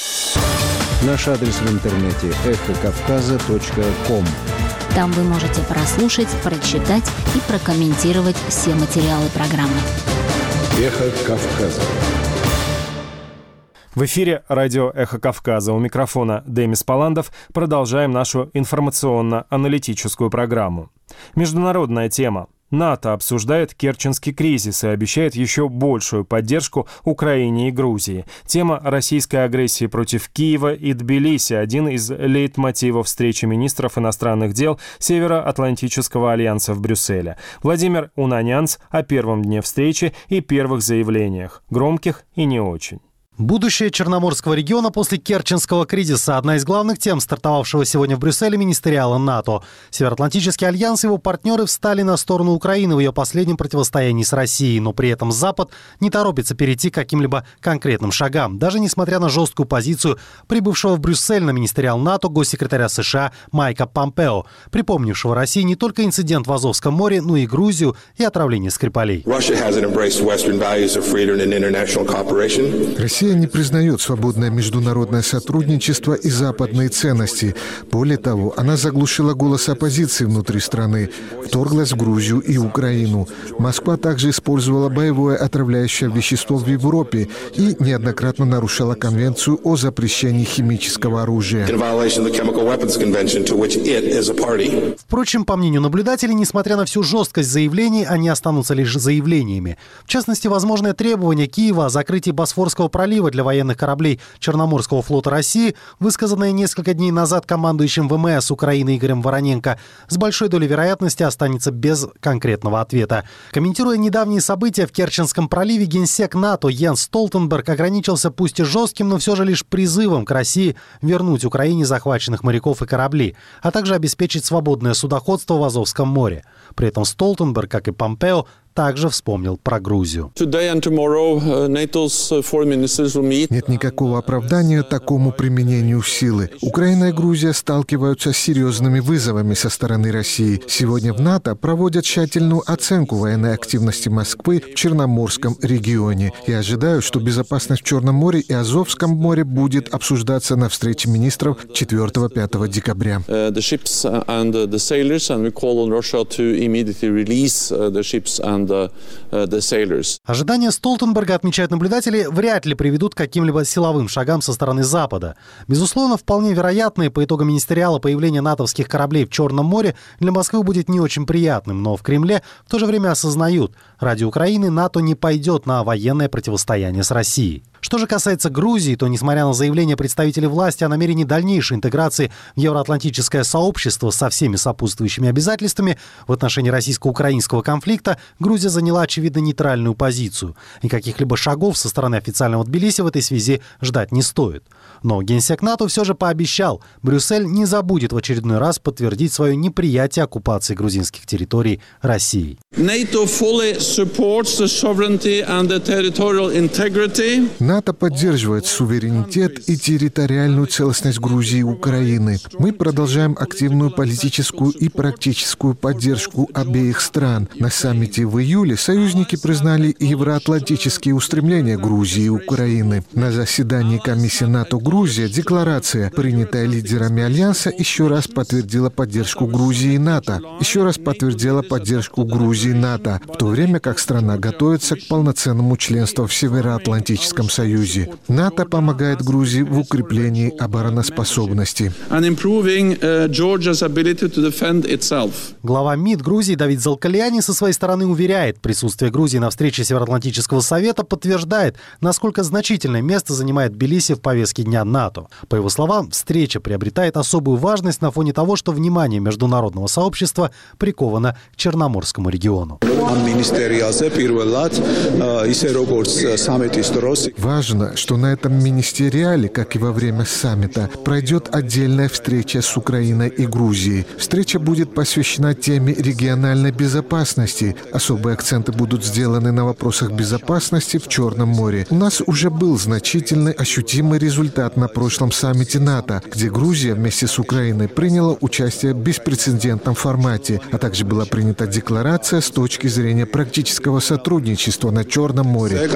Наш адрес в интернете эхо кавказа точка ком. Там вы можете прослушать, прочитать и прокомментировать все материалы программы. Эхо Кавказа. В эфире радио «Эхо Кавказа». У микрофона Демис Паландов. Продолжаем нашу информационно-аналитическую программу. Международная тема. НАТО обсуждает Керченский кризис и обещает еще большую поддержку Украине и Грузии. Тема российской агрессии против Киева и Тбилиси – один из лейтмотивов встречи министров иностранных дел Североатлантического альянса в Брюсселе. Владимир Унанянц о первом дне встречи и первых заявлениях, громких и не очень. Будущее Черноморского региона после Керченского кризиса – одна из главных тем стартовавшего сегодня в Брюсселе министериала НАТО. Североатлантический альянс и его партнеры встали на сторону Украины в ее последнем противостоянии с Россией, но при этом Запад не торопится перейти к каким-либо конкретным шагам, даже несмотря на жесткую позицию прибывшего в Брюссель на министериал НАТО госсекретаря США Майка Помпео, припомнившего России не только инцидент в Азовском море, но и Грузию и отравление Скрипалей. Россия не признает свободное международное сотрудничество и западные ценности. Более того, она заглушила голос оппозиции внутри страны, вторглась в Грузию и Украину. Москва также использовала боевое отравляющее вещество в Европе и неоднократно нарушала Конвенцию о запрещении химического оружия. Впрочем, по мнению наблюдателей, несмотря на всю жесткость заявлений, они останутся лишь заявлениями. В частности, возможное требование Киева о закрытии Босфорского пролива прилива для военных кораблей Черноморского флота России, высказанное несколько дней назад командующим ВМС Украины Игорем Вороненко, с большой долей вероятности останется без конкретного ответа. Комментируя недавние события в Керченском проливе, генсек НАТО Йенс Столтенберг ограничился пусть и жестким, но все же лишь призывом к России вернуть Украине захваченных моряков и корабли, а также обеспечить свободное судоходство в Азовском море. При этом Столтенберг, как и Помпео, также вспомнил про Грузию. Нет никакого оправдания такому применению силы. Украина и Грузия сталкиваются с серьезными вызовами со стороны России. Сегодня в НАТО проводят тщательную оценку военной активности Москвы в Черноморском регионе. Я ожидаю, что безопасность в Черном море и Азовском море будет обсуждаться на встрече министров четвёртого-пятого декабря. Ожидания Столтенберга, отмечают наблюдатели, вряд ли приведут к каким-либо силовым шагам со стороны Запада. Безусловно, вполне вероятно, по итогам министериала появление натовских кораблей в Черном море для Москвы будет не очень приятным, но в Кремле в то же время осознают, ради Украины НАТО не пойдет на военное противостояние с Россией. Что же касается Грузии, то, несмотря на заявление представителей власти о намерении дальнейшей интеграции в евроатлантическое сообщество со всеми сопутствующими обязательствами в отношении российско-украинского конфликта, Грузия заняла, очевидно, нейтральную позицию. И каких-либо шагов со стороны официального Тбилиси в этой связи ждать не стоит. Но генсек НАТО все же пообещал, Брюссель не забудет в очередной раз подтвердить свое неприятие оккупации грузинских территорий Россией. НАТО поддерживает суверенитет и территориальную целостность Грузии и Украины. Мы продолжаем активную политическую и практическую поддержку обеих стран. На саммите в июле союзники признали евроатлантические устремления Грузии и Украины. На заседании комиссии НАТО-Грузия декларация, принятая лидерами Альянса, еще раз подтвердила поддержку Грузии и НАТО. Еще раз подтвердила поддержку Грузии и НАТО, в то время как страна готовится к полноценному членству в Североатлантическом Союзе. НАТО помогает Грузии в укреплении обороноспособности. Глава МИД Грузии Давид Залкальяни со своей стороны уверяет, присутствие Грузии на встрече Североатлантического совета подтверждает, насколько значительное место занимает Тбилиси в повестке дня НАТО. По его словам, встреча приобретает особую важность на фоне того, что внимание международного сообщества приковано к Черноморскому региону. Важно, что на этом министериале, как и во время саммита, пройдет отдельная встреча с Украиной и Грузией. Встреча будет посвящена теме региональной безопасности. Особые акценты будут сделаны на вопросах безопасности в Черном море. У нас уже был значительный ощутимый результат на прошлом саммите НАТО, где Грузия вместе с Украиной приняла участие в беспрецедентном формате, а также была принята декларация с точки зрения практического сотрудничества на Черном море.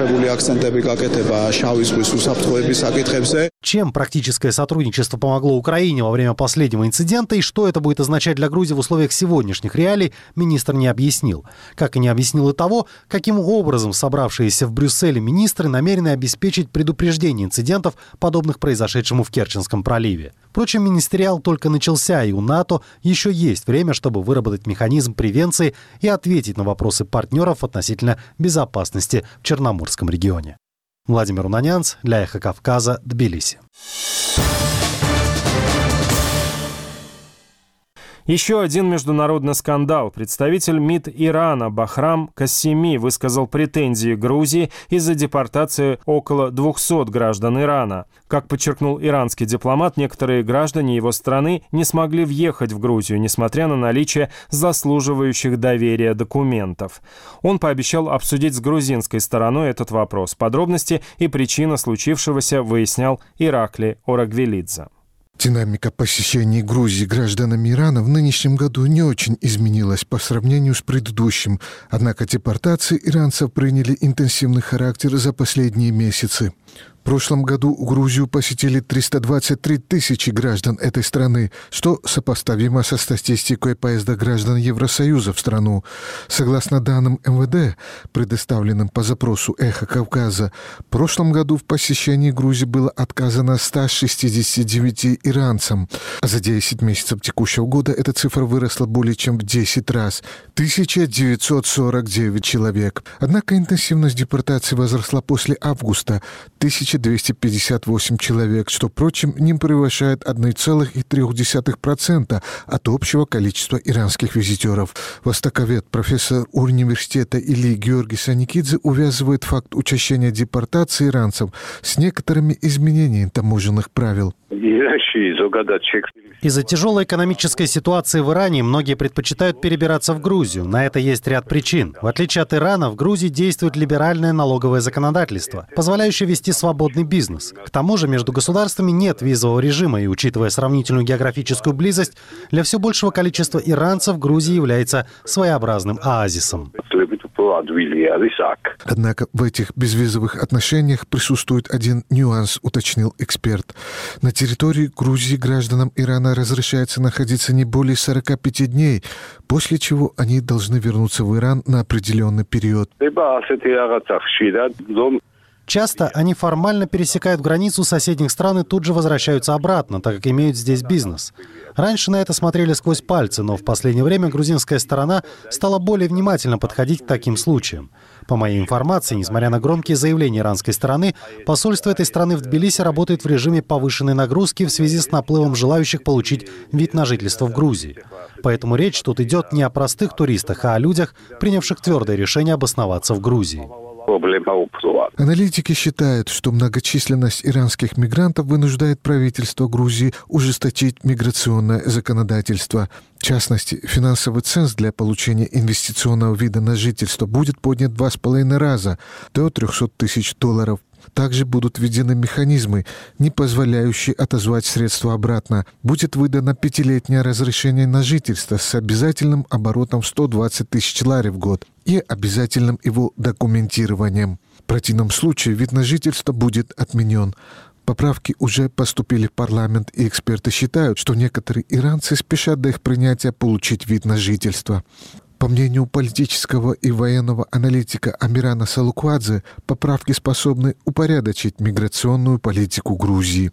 Чем практическое сотрудничество помогло Украине во время последнего инцидента и что это будет означать для Грузии в условиях сегодняшних реалий, министр не объяснил. Как и не объяснил и того, каким образом собравшиеся в Брюсселе министры намерены обеспечить предупреждение инцидентов, подобных произошедшему в Керченском проливе. Впрочем, министериал только начался, и у НАТО еще есть время, чтобы выработать механизм превенции и ответить на вопросы партнеров относительно безопасности в Черноморском регионе. Владимир Унанянц для Эхо Кавказа, Тбилиси. Еще один международный скандал. Представитель МИД Ирана Бахрам Кассеми высказал претензии Грузии из-за депортации около двухсот граждан Ирана. Как подчеркнул иранский дипломат, некоторые граждане его страны не смогли въехать в Грузию, несмотря на наличие заслуживающих доверия документов. Он пообещал обсудить с грузинской стороной этот вопрос. Подробности и причины случившегося выяснял Ираклий Орагвелидзе. Динамика посещений Грузии гражданами Ирана в нынешнем году не очень изменилась по сравнению с предыдущим, однако депортации иранцев приняли интенсивный характер за последние месяцы. прошлом году Грузию посетили триста двадцать три тысячи граждан этой страны, что сопоставимо со статистикой поезда граждан Евросоюза в страну. Согласно данным эм вэ дэ, предоставленным по запросу «Эхо Кавказа», в прошлом году в посещении Грузии было отказано ста шестидесяти девяти иранцам. А за десять месяцев текущего года эта цифра выросла более чем в десять раз – тысяча девятьсот сорок девять человек. Однако интенсивность депортации возросла после августа – тысяча двести пятьдесят восемь человек, что, впрочем, не превышает одна целая три десятых процента от общего количества иранских визитеров. Востоковед, профессор университета Ильи Георгий Саникидзе увязывает факт учащения депортации иранцев с некоторыми изменениями таможенных правил. Из-за тяжелой экономической ситуации в Иране многие предпочитают перебираться в Грузию. На это есть ряд причин. В отличие от Ирана, в Грузии действует либеральное налоговое законодательство, позволяющее вести свободный бизнес. К тому же между государствами нет визового режима, и, учитывая сравнительную географическую близость, для все большего количества иранцев Грузия является своеобразным оазисом. Однако в этих безвизовых отношениях присутствует один нюанс, уточнил эксперт. На территории Грузии гражданам Ирана разрешается находиться не более сорока пяти дней, после чего они должны вернуться в Иран на определенный период. Часто они формально пересекают границу соседних стран и тут же возвращаются обратно, так как имеют здесь бизнес. Раньше на это смотрели сквозь пальцы, но в последнее время грузинская сторона стала более внимательно подходить к таким случаям. По моей информации, несмотря на громкие заявления иранской стороны, посольство этой страны в Тбилиси работает в режиме повышенной нагрузки в связи с наплывом желающих получить вид на жительство в Грузии. Поэтому речь тут идет не о простых туристах, а о людях, принявших твердое решение обосноваться в Грузии. Аналитики считают, что многочисленность иранских мигрантов вынуждает правительство Грузии ужесточить миграционное законодательство. В частности, финансовый ценз для получения инвестиционного вида на жительство будет поднят в два с половиной раза до трехсот тысяч долларов. Также будут введены механизмы, не позволяющие отозвать средства обратно. Будет выдано пятилетнее разрешение на жительство с обязательным оборотом сто двадцать тысяч лари в год и обязательным его документированием. В противном случае вид на жительство будет отменен. Поправки уже поступили в парламент, и эксперты считают, что некоторые иранцы спешат до их принятия получить вид на жительство. По мнению политического и военного аналитика Амирана Салуквадзе, поправки способны упорядочить миграционную политику Грузии.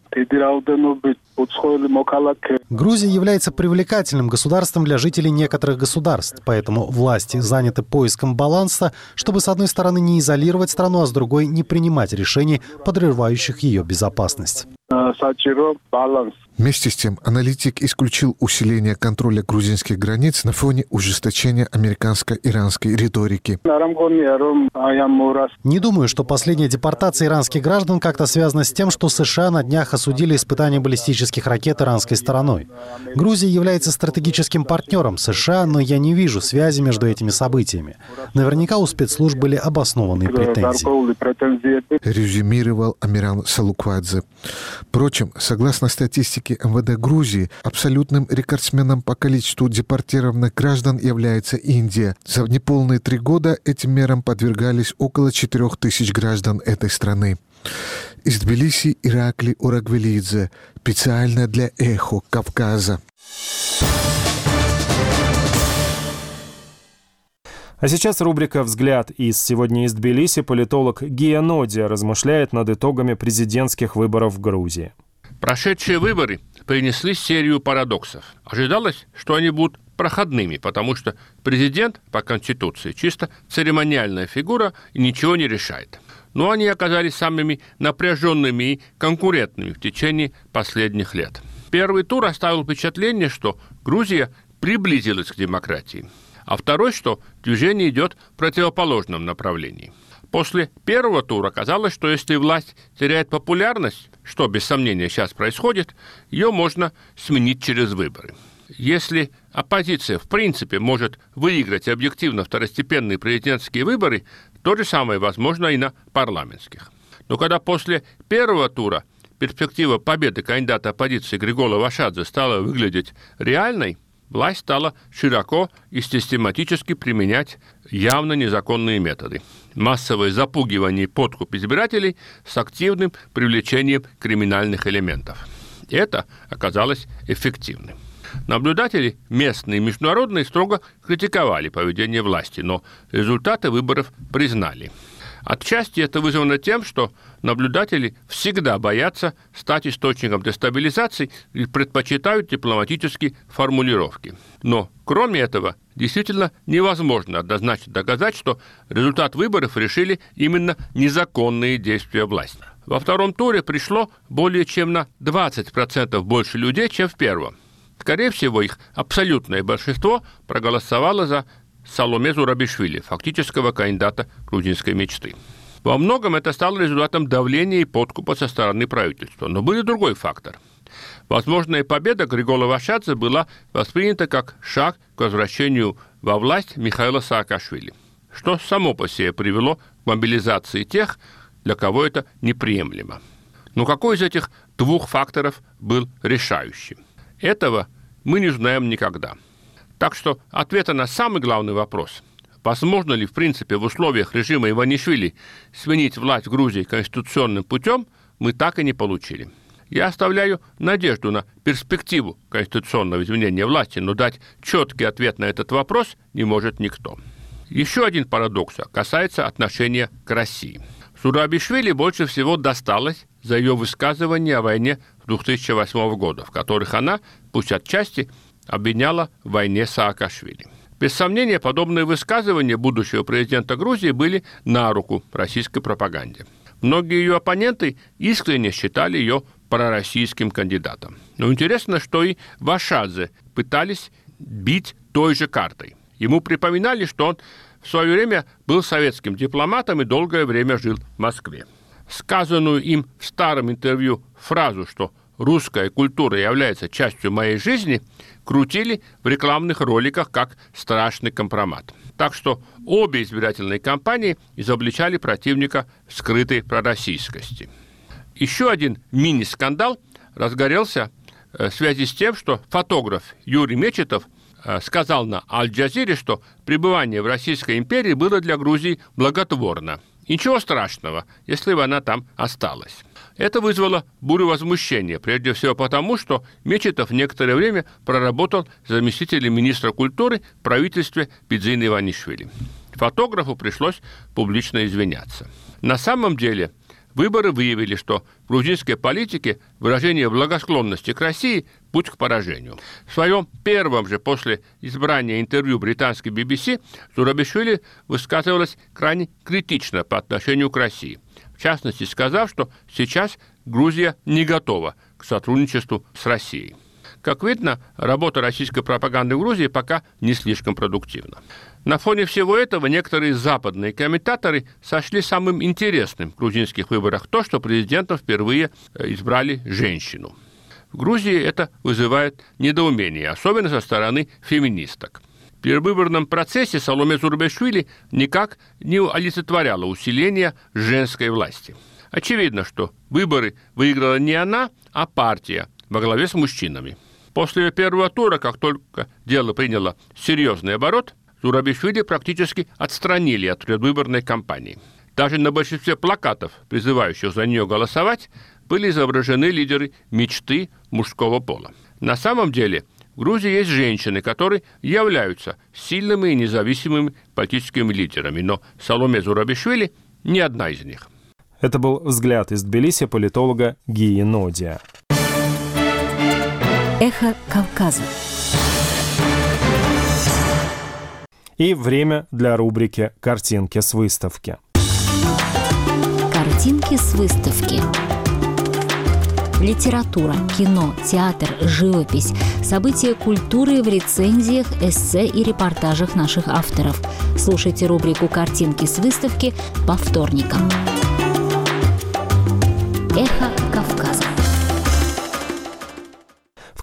Грузия является привлекательным государством для жителей некоторых государств, поэтому власти заняты поиском баланса, чтобы с одной стороны не изолировать страну, а с другой не принимать решений, подрывающих ее безопасность. Вместе с тем, аналитик исключил усиление контроля грузинских границ на фоне ужесточения американско-иранской риторики. Не думаю, что последняя депортация иранских граждан как-то связана с тем, что США на днях осудили испытания баллистических ракет иранской стороной. Грузия является стратегическим партнером США, но я не вижу связи между этими событиями. Наверняка у спецслужб были обоснованные претензии. Резюмировал Амиран Салуквадзе. Впрочем, согласно статистике эм вэ дэ Грузии, абсолютным рекордсменом по количеству депортированных граждан является Индия. За неполные три года этим мерам подвергались около четырех тысяч граждан этой страны. Из Тбилиси Иракли Урагвелидзе. Специально для «Эхо Кавказа». А сейчас рубрика «Взгляд» из «Сегодня из Тбилиси». Политолог Гия Нодия размышляет над итогами президентских выборов в Грузии. Прошедшие выборы принесли серию парадоксов. Ожидалось, что они будут проходными, потому что президент по Конституции чисто церемониальная фигура и ничего не решает. Но они оказались самыми напряженными и конкурентными в течение последних лет. Первый тур оставил впечатление, что Грузия приблизилась к демократии, а второй, что движение идет в противоположном направлении. После первого тура оказалось, что если власть теряет популярность, что без сомнения сейчас происходит, ее можно сменить через выборы. Если оппозиция в принципе может выиграть объективно второстепенные президентские выборы, то же самое возможно и на парламентских. Но когда после первого тура перспектива победы кандидата оппозиции Григола Вашадзе стала выглядеть реальной, власть стала широко и систематически применять явно незаконные методы. Массовое запугивание и подкуп избирателей с активным привлечением криминальных элементов. Это оказалось эффективным. Наблюдатели, местные и международные, строго критиковали поведение власти, но результаты выборов признали. Отчасти это вызвано тем, что наблюдатели всегда боятся стать источником дестабилизации и предпочитают дипломатические формулировки. Но, кроме этого, действительно невозможно однозначно доказать, что результат выборов решили именно незаконные действия власти. Во втором туре пришло более чем на двадцать процентов больше людей, чем в первом. Скорее всего, их абсолютное большинство проголосовало за Саломе Зурабишвили, фактического кандидата грузинской мечты. Во многом это стало результатом давления и подкупа со стороны правительства. Но был и другой фактор. Возможная победа Григола Вашадзе была воспринята как шаг к возвращению во власть Михаила Саакашвили, что само по себе привело к мобилизации тех, для кого это неприемлемо. Но какой из этих двух факторов был решающим? Этого мы не знаем никогда. Так что ответа на самый главный вопрос, возможно ли в принципе в условиях режима Иванишвили сменить власть в Грузии конституционным путем, мы так и не получили. Я оставляю надежду на перспективу конституционного изменения власти, но дать четкий ответ на этот вопрос не может никто. Еще один парадокс касается отношения к России. Зурабишвили больше всего досталось за ее высказывания о войне две тысячи восьмого года, в которых она, пусть отчасти, обвиняла в войне Саакашвили. Без сомнения, подобные высказывания будущего президента Грузии были на руку российской пропаганде. Многие ее оппоненты искренне считали ее пророссийским кандидатом. Но интересно, что и Вашадзе пытались бить той же картой. Ему припоминали, что он в свое время был советским дипломатом и долгое время жил в Москве. Сказанную им в старом интервью фразу, что русская культура является частью моей жизни, крутили в рекламных роликах как страшный компромат. Так что обе избирательные кампании изобличали противника в скрытой пророссийскости. Еще один мини-скандал разгорелся в связи с тем, что фотограф Юрий Мечетов сказал на Аль-Джазире, что пребывание в Российской империи было для Грузии благотворно. Ничего страшного, если бы она там осталась. Это вызвало бурю возмущения, прежде всего потому, что Мечетов некоторое время проработал заместителем министра культуры в правительстве Бидзина Иванишвили. Фотографу пришлось публично извиняться. На самом деле выборы выявили, что в грузинской политике выражение благосклонности к России – путь к поражению. В своем первом же после избрания интервью британской би би си Зурабишвили высказывалась крайне критично по отношению к России. В частности, сказав, что сейчас Грузия не готова к сотрудничеству с Россией. Как видно, работа российской пропаганды в Грузии пока не слишком продуктивна. На фоне всего этого некоторые западные комментаторы сочли самым интересным в грузинских выборах то, что президентом впервые избрали женщину. В Грузии это вызывает недоумение, особенно со стороны феминисток. В перевыборном процессе Саломе Зурабишвили никак не олицетворяла усиление женской власти. Очевидно, что выборы выиграла не она, а партия во главе с мужчинами. После первого тура, как только дело приняло серьезный оборот, Зурабишвили практически отстранили от предвыборной кампании. Даже на большинстве плакатов, призывающих за нее голосовать, были изображены лидеры мечты мужского пола. На самом деле в Грузии есть женщины, которые являются сильными и независимыми политическими лидерами, но Саломе Зурабишвили не одна из них. Это был взгляд из Тбилиси политолога Гии Нодия. Эхо Кавказа. И время для рубрики «Картинки с выставки». Картинки с выставки. Литература, кино, театр, живопись, события культуры в рецензиях, эссе и репортажах наших авторов. Слушайте рубрику «Картинки с выставки» по вторникам. Эхо Кавказа. В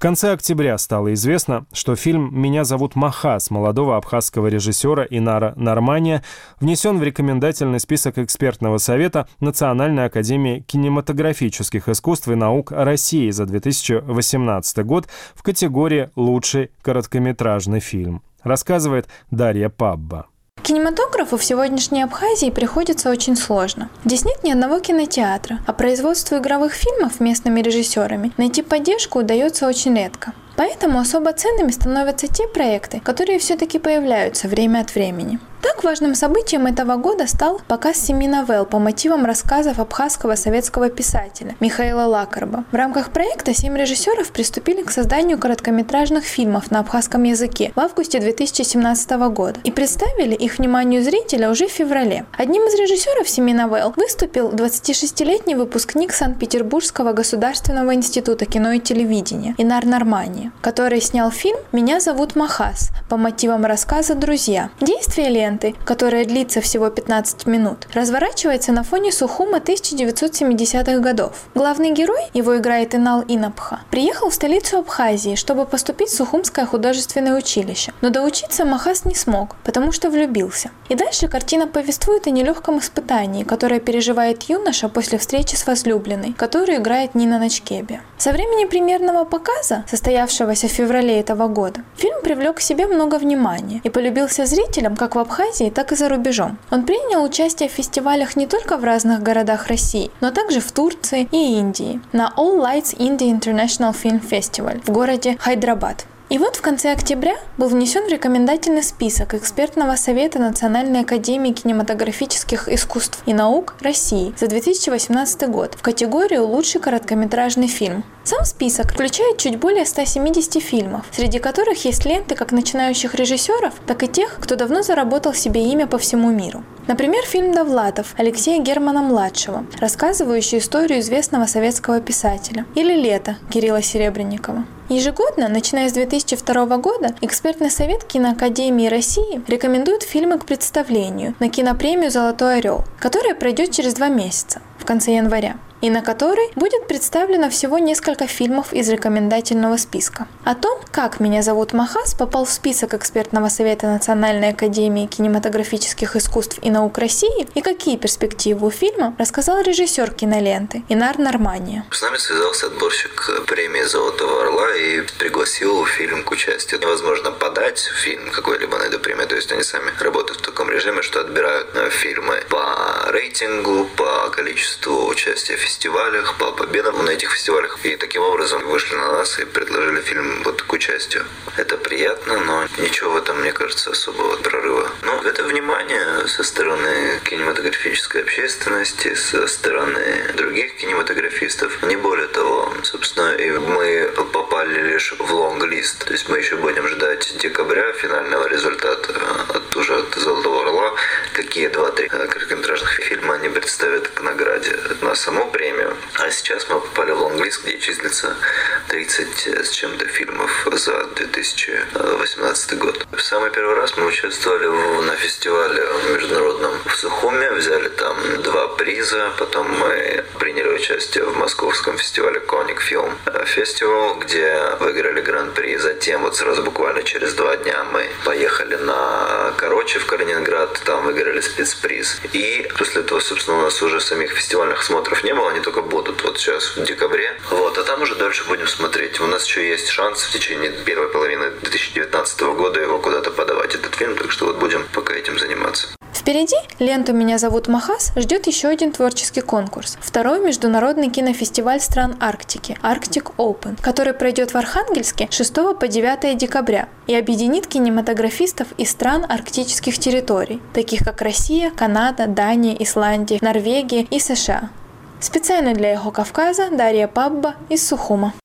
конце октября стало известно, что фильм «Меня зовут Махас» молодого абхазского режиссера Инара Нармания внесен в рекомендательный список экспертного совета Национальной академии кинематографических искусств и наук России за две тысячи восемнадцатый год в категории «Лучший короткометражный фильм», рассказывает Дарья Пабба. Кинематографу в сегодняшней Абхазии приходится очень сложно. Здесь нет ни одного кинотеатра, а производству игровых фильмов местными режиссерами найти поддержку удается очень редко. Поэтому особо ценными становятся те проекты, которые все-таки появляются время от времени. Так, важным событием этого года стал показ семи новелл по мотивам рассказов абхазского советского писателя Михаила Лакарба. В рамках проекта семь режиссеров приступили к созданию короткометражных фильмов на абхазском языке в августе две тысячи семнадцатого года и представили их вниманию зрителя уже в феврале. Одним из режиссеров семи новелл выступил двадцатишестилетний выпускник Санкт-Петербургского государственного института кино и телевидения Инар Нармания, который снял фильм «Меня зовут Махас» по мотивам рассказа «Друзья». Действие ленты, которая длится всего пятнадцать минут, разворачивается на фоне Сухума тысяча девятьсот семидесятых годов. Главный герой, его играет Инал Инапха, приехал в столицу Абхазии, чтобы поступить в Сухумское художественное училище, но доучиться Махас не смог, потому что влюбился. И дальше картина повествует о нелегком испытании, которое переживает юноша после встречи с возлюбленной, которую играет Нина Ночкебе. Со времени премьерного показа, состоявшегося в феврале этого года, фильм привлек к себе много внимания и полюбился зрителям как в Абхазии, так и за рубежом. Он принял участие в фестивалях не только в разных городах России, но также в Турции и Индии на All Lights India International Film Festival в городе Хайдрабад. И вот в конце октября был внесен в рекомендательный список экспертного совета Национальной академии кинематографических искусств и наук России за две тысячи восемнадцатый год в категорию «Лучший короткометражный фильм». Сам список включает чуть более ста семидесяти фильмов, среди которых есть ленты как начинающих режиссеров, так и тех, кто давно заработал себе имя по всему миру. Например, фильм «Довлатов» Алексея Германа-младшего, рассказывающий историю известного советского писателя, или «Лето» Кирилла Серебренникова. Ежегодно, начиная с две тысячи второго года, экспертный совет Киноакадемии России рекомендует фильмы к представлению на кинопремию «Золотой орел», которая пройдет через два месяца, в конце января, и на которой будет представлено всего несколько фильмов из рекомендательного списка. О том, как «Меня зовут Махас» попал в список экспертного совета Национальной академии кинематографических искусств и наук России и какие перспективы у фильма, рассказал режиссер киноленты Инар Нармания. С нами связался отборщик премии «Золотого орла» и пригласил фильм к участию. Невозможно подать фильм какой-либо на эту премию, то есть они сами работают в таком режиме, что отбирают фильмы по рейтингу, по количеству участия в фестивалях, по победам на этих фестивалях. И таким образом вышли на нас и предложили фильм вот к участию. Это приятно, но ничего в этом, мне кажется, особого прорыва. Но это внимание со стороны кинематографической общественности, со стороны других кинематографистов. Не более того, собственно, и мы попали лишь в лонг-лист. То есть мы еще будем ждать декабря финального результата от уже от «Золотого орла», какие два-три короткометражных фильма они представят к награде на саму премию. А сейчас мы попали в лонг-лист, где числится тридцать с чем-то фильмов за две тысячи восемнадцатый год. В самый первый раз мы участвовали в, на фестивале международном в Сухуме, взяли там два приза, потом мы приняли участие в московском фестивале Коник Фильм Фестивал, где выиграли гран-при. Затем вот сразу буквально через два дня мы поехали на Короче в Калининград, там выиграли спецприз. И после этого, собственно, у нас уже самих фестивальных смотров не было, они только будут вот сейчас в декабре. Вот, а там уже дальше будем смотреть. У нас еще есть шанс в течение первой половины две тысячи девятнадцатого года его куда-то подавать, этот фильм, так что вот будем пока этим заниматься. Впереди ленту «Меня зовут Махас» ждет еще один творческий конкурс. Второй международный кинофестиваль стран Арктики Arctic Open, который пройдет в Архангельске с шестого по девятое декабря и объединит кинематографистов из стран арктических территорий, таких как Россия, Канада, Дания, Исландия, Норвегия и США. Специально для «Эхо Кавказа» Дарья Пабба из Сухума.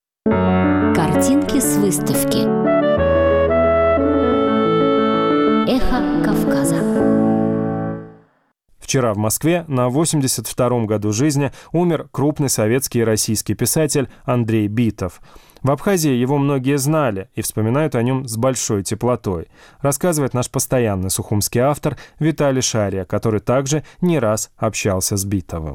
Картинки с выставки. Эхо Кавказа. Вчера в Москве на восемьдесят втором году жизни умер крупный советский и российский писатель Андрей Битов. В Абхазии его многие знали и вспоминают о нем с большой теплотой, рассказывает наш постоянный сухумский автор Виталий Шария, который также не раз общался с Битовым.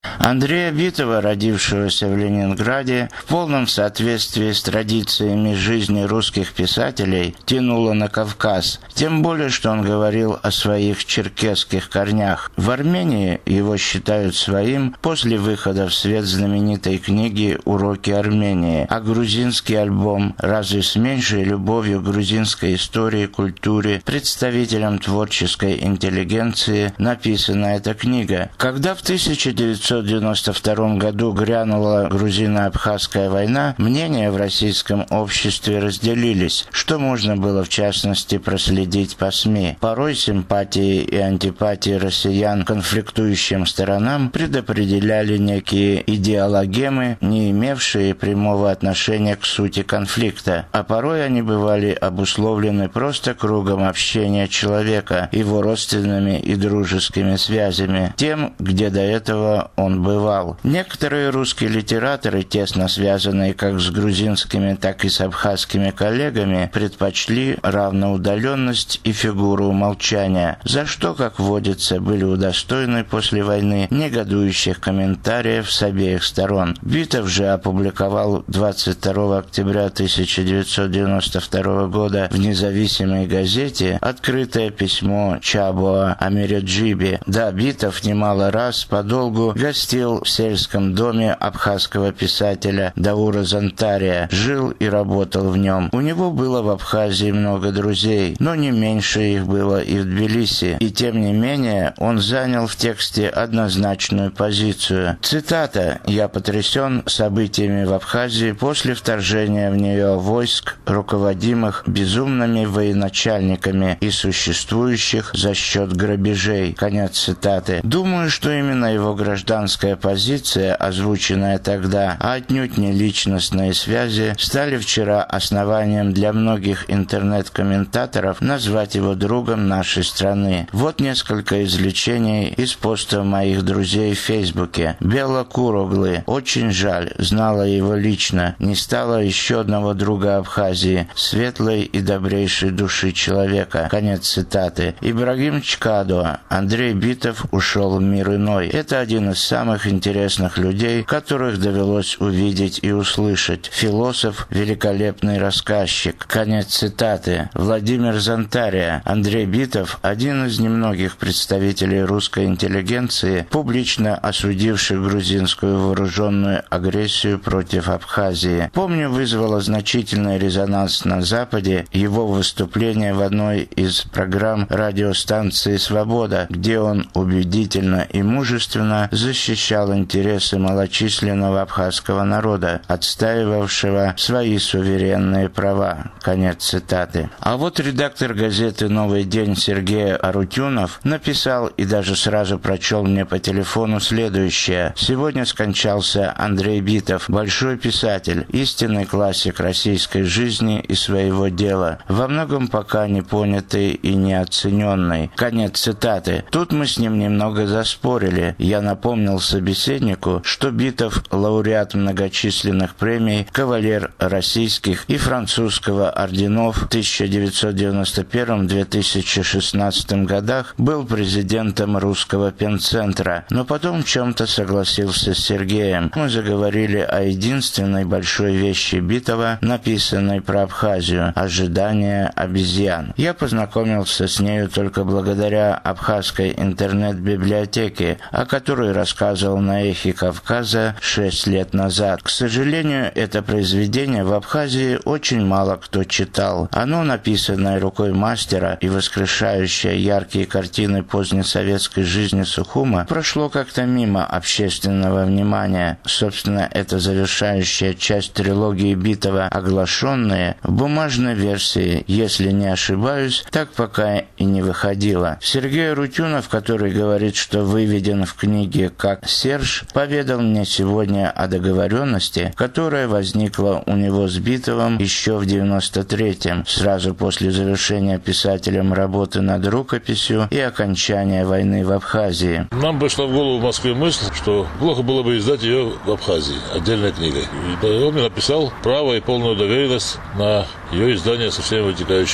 Андрея Битова, родившегося в Ленинграде, в полном соответствии с традициями жизни русских писателей, тянуло на Кавказ, тем более, что он говорил о своих черкесских корнях. В Армении его считают своим после выхода в свет знаменитой книги «Уроки Армении», а грузинский альбом «Разве с меньшей любовью к грузинской истории, культуре, представителям творческой интеллигенции» написана эта книга. Когда в тысяча девятьсот девяносто втором году грянула грузино-абхазская война, мнения в российском обществе разделились, что можно было в частности проследить по СМИ. Порой симпатии и антипатии россиян к конфликтующим сторонам предопределяли некие идеологемы, не имевшие прямого отношения к сути конфликта, а порой они бывали обусловлены просто кругом общения человека, его родственными и дружескими связями, тем, где до этого он бывал. Некоторые русские литераторы, тесно связанные как с грузинскими, так и с абхазскими коллегами, предпочли равноудаленность и фигуру умолчания, за что, как водится, были удостоены после войны негодующих комментариев с обеих сторон. Битов же опубликовал двадцать второго октября тысяча девятьсот девяносто второго года в независимой газете открытое письмо Чабоа Амиреджиби. Да, Битов немало раз подолгу гостил в сельском доме абхазского писателя Даура Зантария, жил и работал в нем. У него было в Абхазии много друзей, но не меньше их было и в Тбилиси, и тем не менее он занял в тексте однозначную позицию. Цитата: «Я потрясен событиями в Абхазии после вторжения в нее войск, руководимых безумными военачальниками и существующих за счет грабежей». Конец цитаты. Думаю, что именно его гражданская позиция, озвученная тогда, а отнюдь не личностные связи, стали вчера основанием для многих интернет-комментаторов назвать его другом нашей страны. Вот несколько извлечений из постов моих друзей в Фейсбуке. Бела Куроглы. Очень жаль, знала его лично. Не стало еще одного друга Абхазии, светлой и добрейшей души человека. Конец цитаты. Ибрагим Чкадо. Андрей Битов ушел в мир иной. Это один из самых интересных людей, которых довелось увидеть и услышать. Философ, великолепный рассказчик. Конец цитаты. Владимир Зантария. Андрей Битов – один из немногих представителей русской интеллигенции, публично осудивших грузинскую вооруженную агрессию против Абхазии. Помню, вызвало значительный резонанс на Западе его выступление в одной из программ радиостанции «Свобода», где он убедительно и мужественно защищал интересы малочисленного абхазского народа, отстаивавшего свои суверенные права. Конец цитаты. А вот редактор газеты «Новый день» Сергей Арутюнов написал и даже сразу прочел мне по телефону следующее. «Сегодня скончался Андрей Битов, большой писатель, истинный классик российской жизни и своего дела, во многом пока не понятый и неоцененный». Конец цитаты. Тут мы с ним немного заспорили. Я напомнил собеседнику, что Битов – лауреат многочисленных премий, кавалер российских и французского орденов в тысяча девятьсот девяносто первом — две тысячи шестнадцатом годах, был президентом Русского пенцентра, но потом в чем-то согласился с Сергеем. Мы заговорили о единственной большой вещи Битова, написанной про Абхазию – «Ожидание обезьян». Я познакомился с нею только благодаря абхазской интернет-библиотеке, о которой рассказывал на «Эхе Кавказа» шесть лет назад. К сожалению, это произведение в Абхазии очень мало кто читал. Оно, написанное рукой мастера и воскрешающее яркие картины позднесоветской жизни Сухума, прошло как-то мимо общественного внимания. Собственно, это завершающая часть трилогии Битова «Оглашенные» в бумажной версии, если не ошибаюсь, так пока и не выходила. Сергей Рутюнов, который говорит, что выведен в книге как Серж, поведал мне сегодня о договоренности, которая возникла у него с Битовым еще в девяносто третьем, сразу после завершения писателем работы над рукописью и окончания войны в Абхазии. Нам пришла в голову в Москве мысль, что плохо было бы издать ее в Абхазии отдельной книгой. И он мне написал право и полную доверенность на ее издание со всеми вытекающими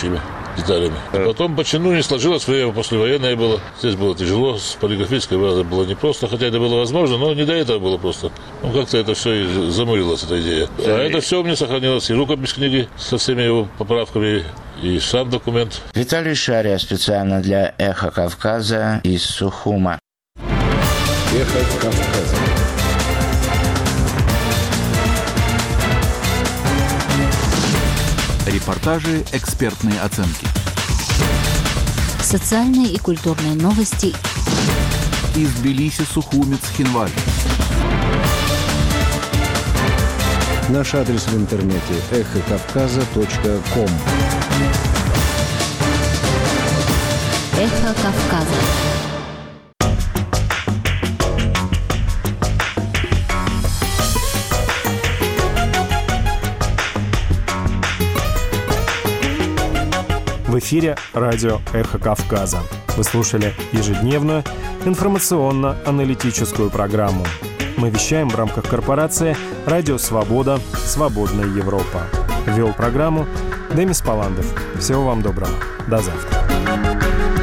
деталями. А потом по чину не сложилось, время послевоенное было. Здесь было тяжело, с полиграфической базой было непросто, хотя это было возможно, но не до этого было просто. Ну, как-то это все и замылилось, эта идея. А это все у меня сохранилось, и рукопись книги со всеми его поправками, и сам документ. Виталий Шария специально для «Эхо Кавказа» из Сухума. «Эхо Кавказа». Репортажи, экспертные оценки. Социальные и культурные новости. Из Тбилиси, Сухуми, Цхинвали. Наш адрес в интернете эхо кавказа точка ком. Эхо Кавказа. В эфире радио «Эхо Кавказа». Вы слушали ежедневную информационно-аналитическую программу. Мы вещаем в рамках корпорации «Радио Свобода. Свободная Европа». Вел программу Демис Паландов. Всего вам доброго. До завтра.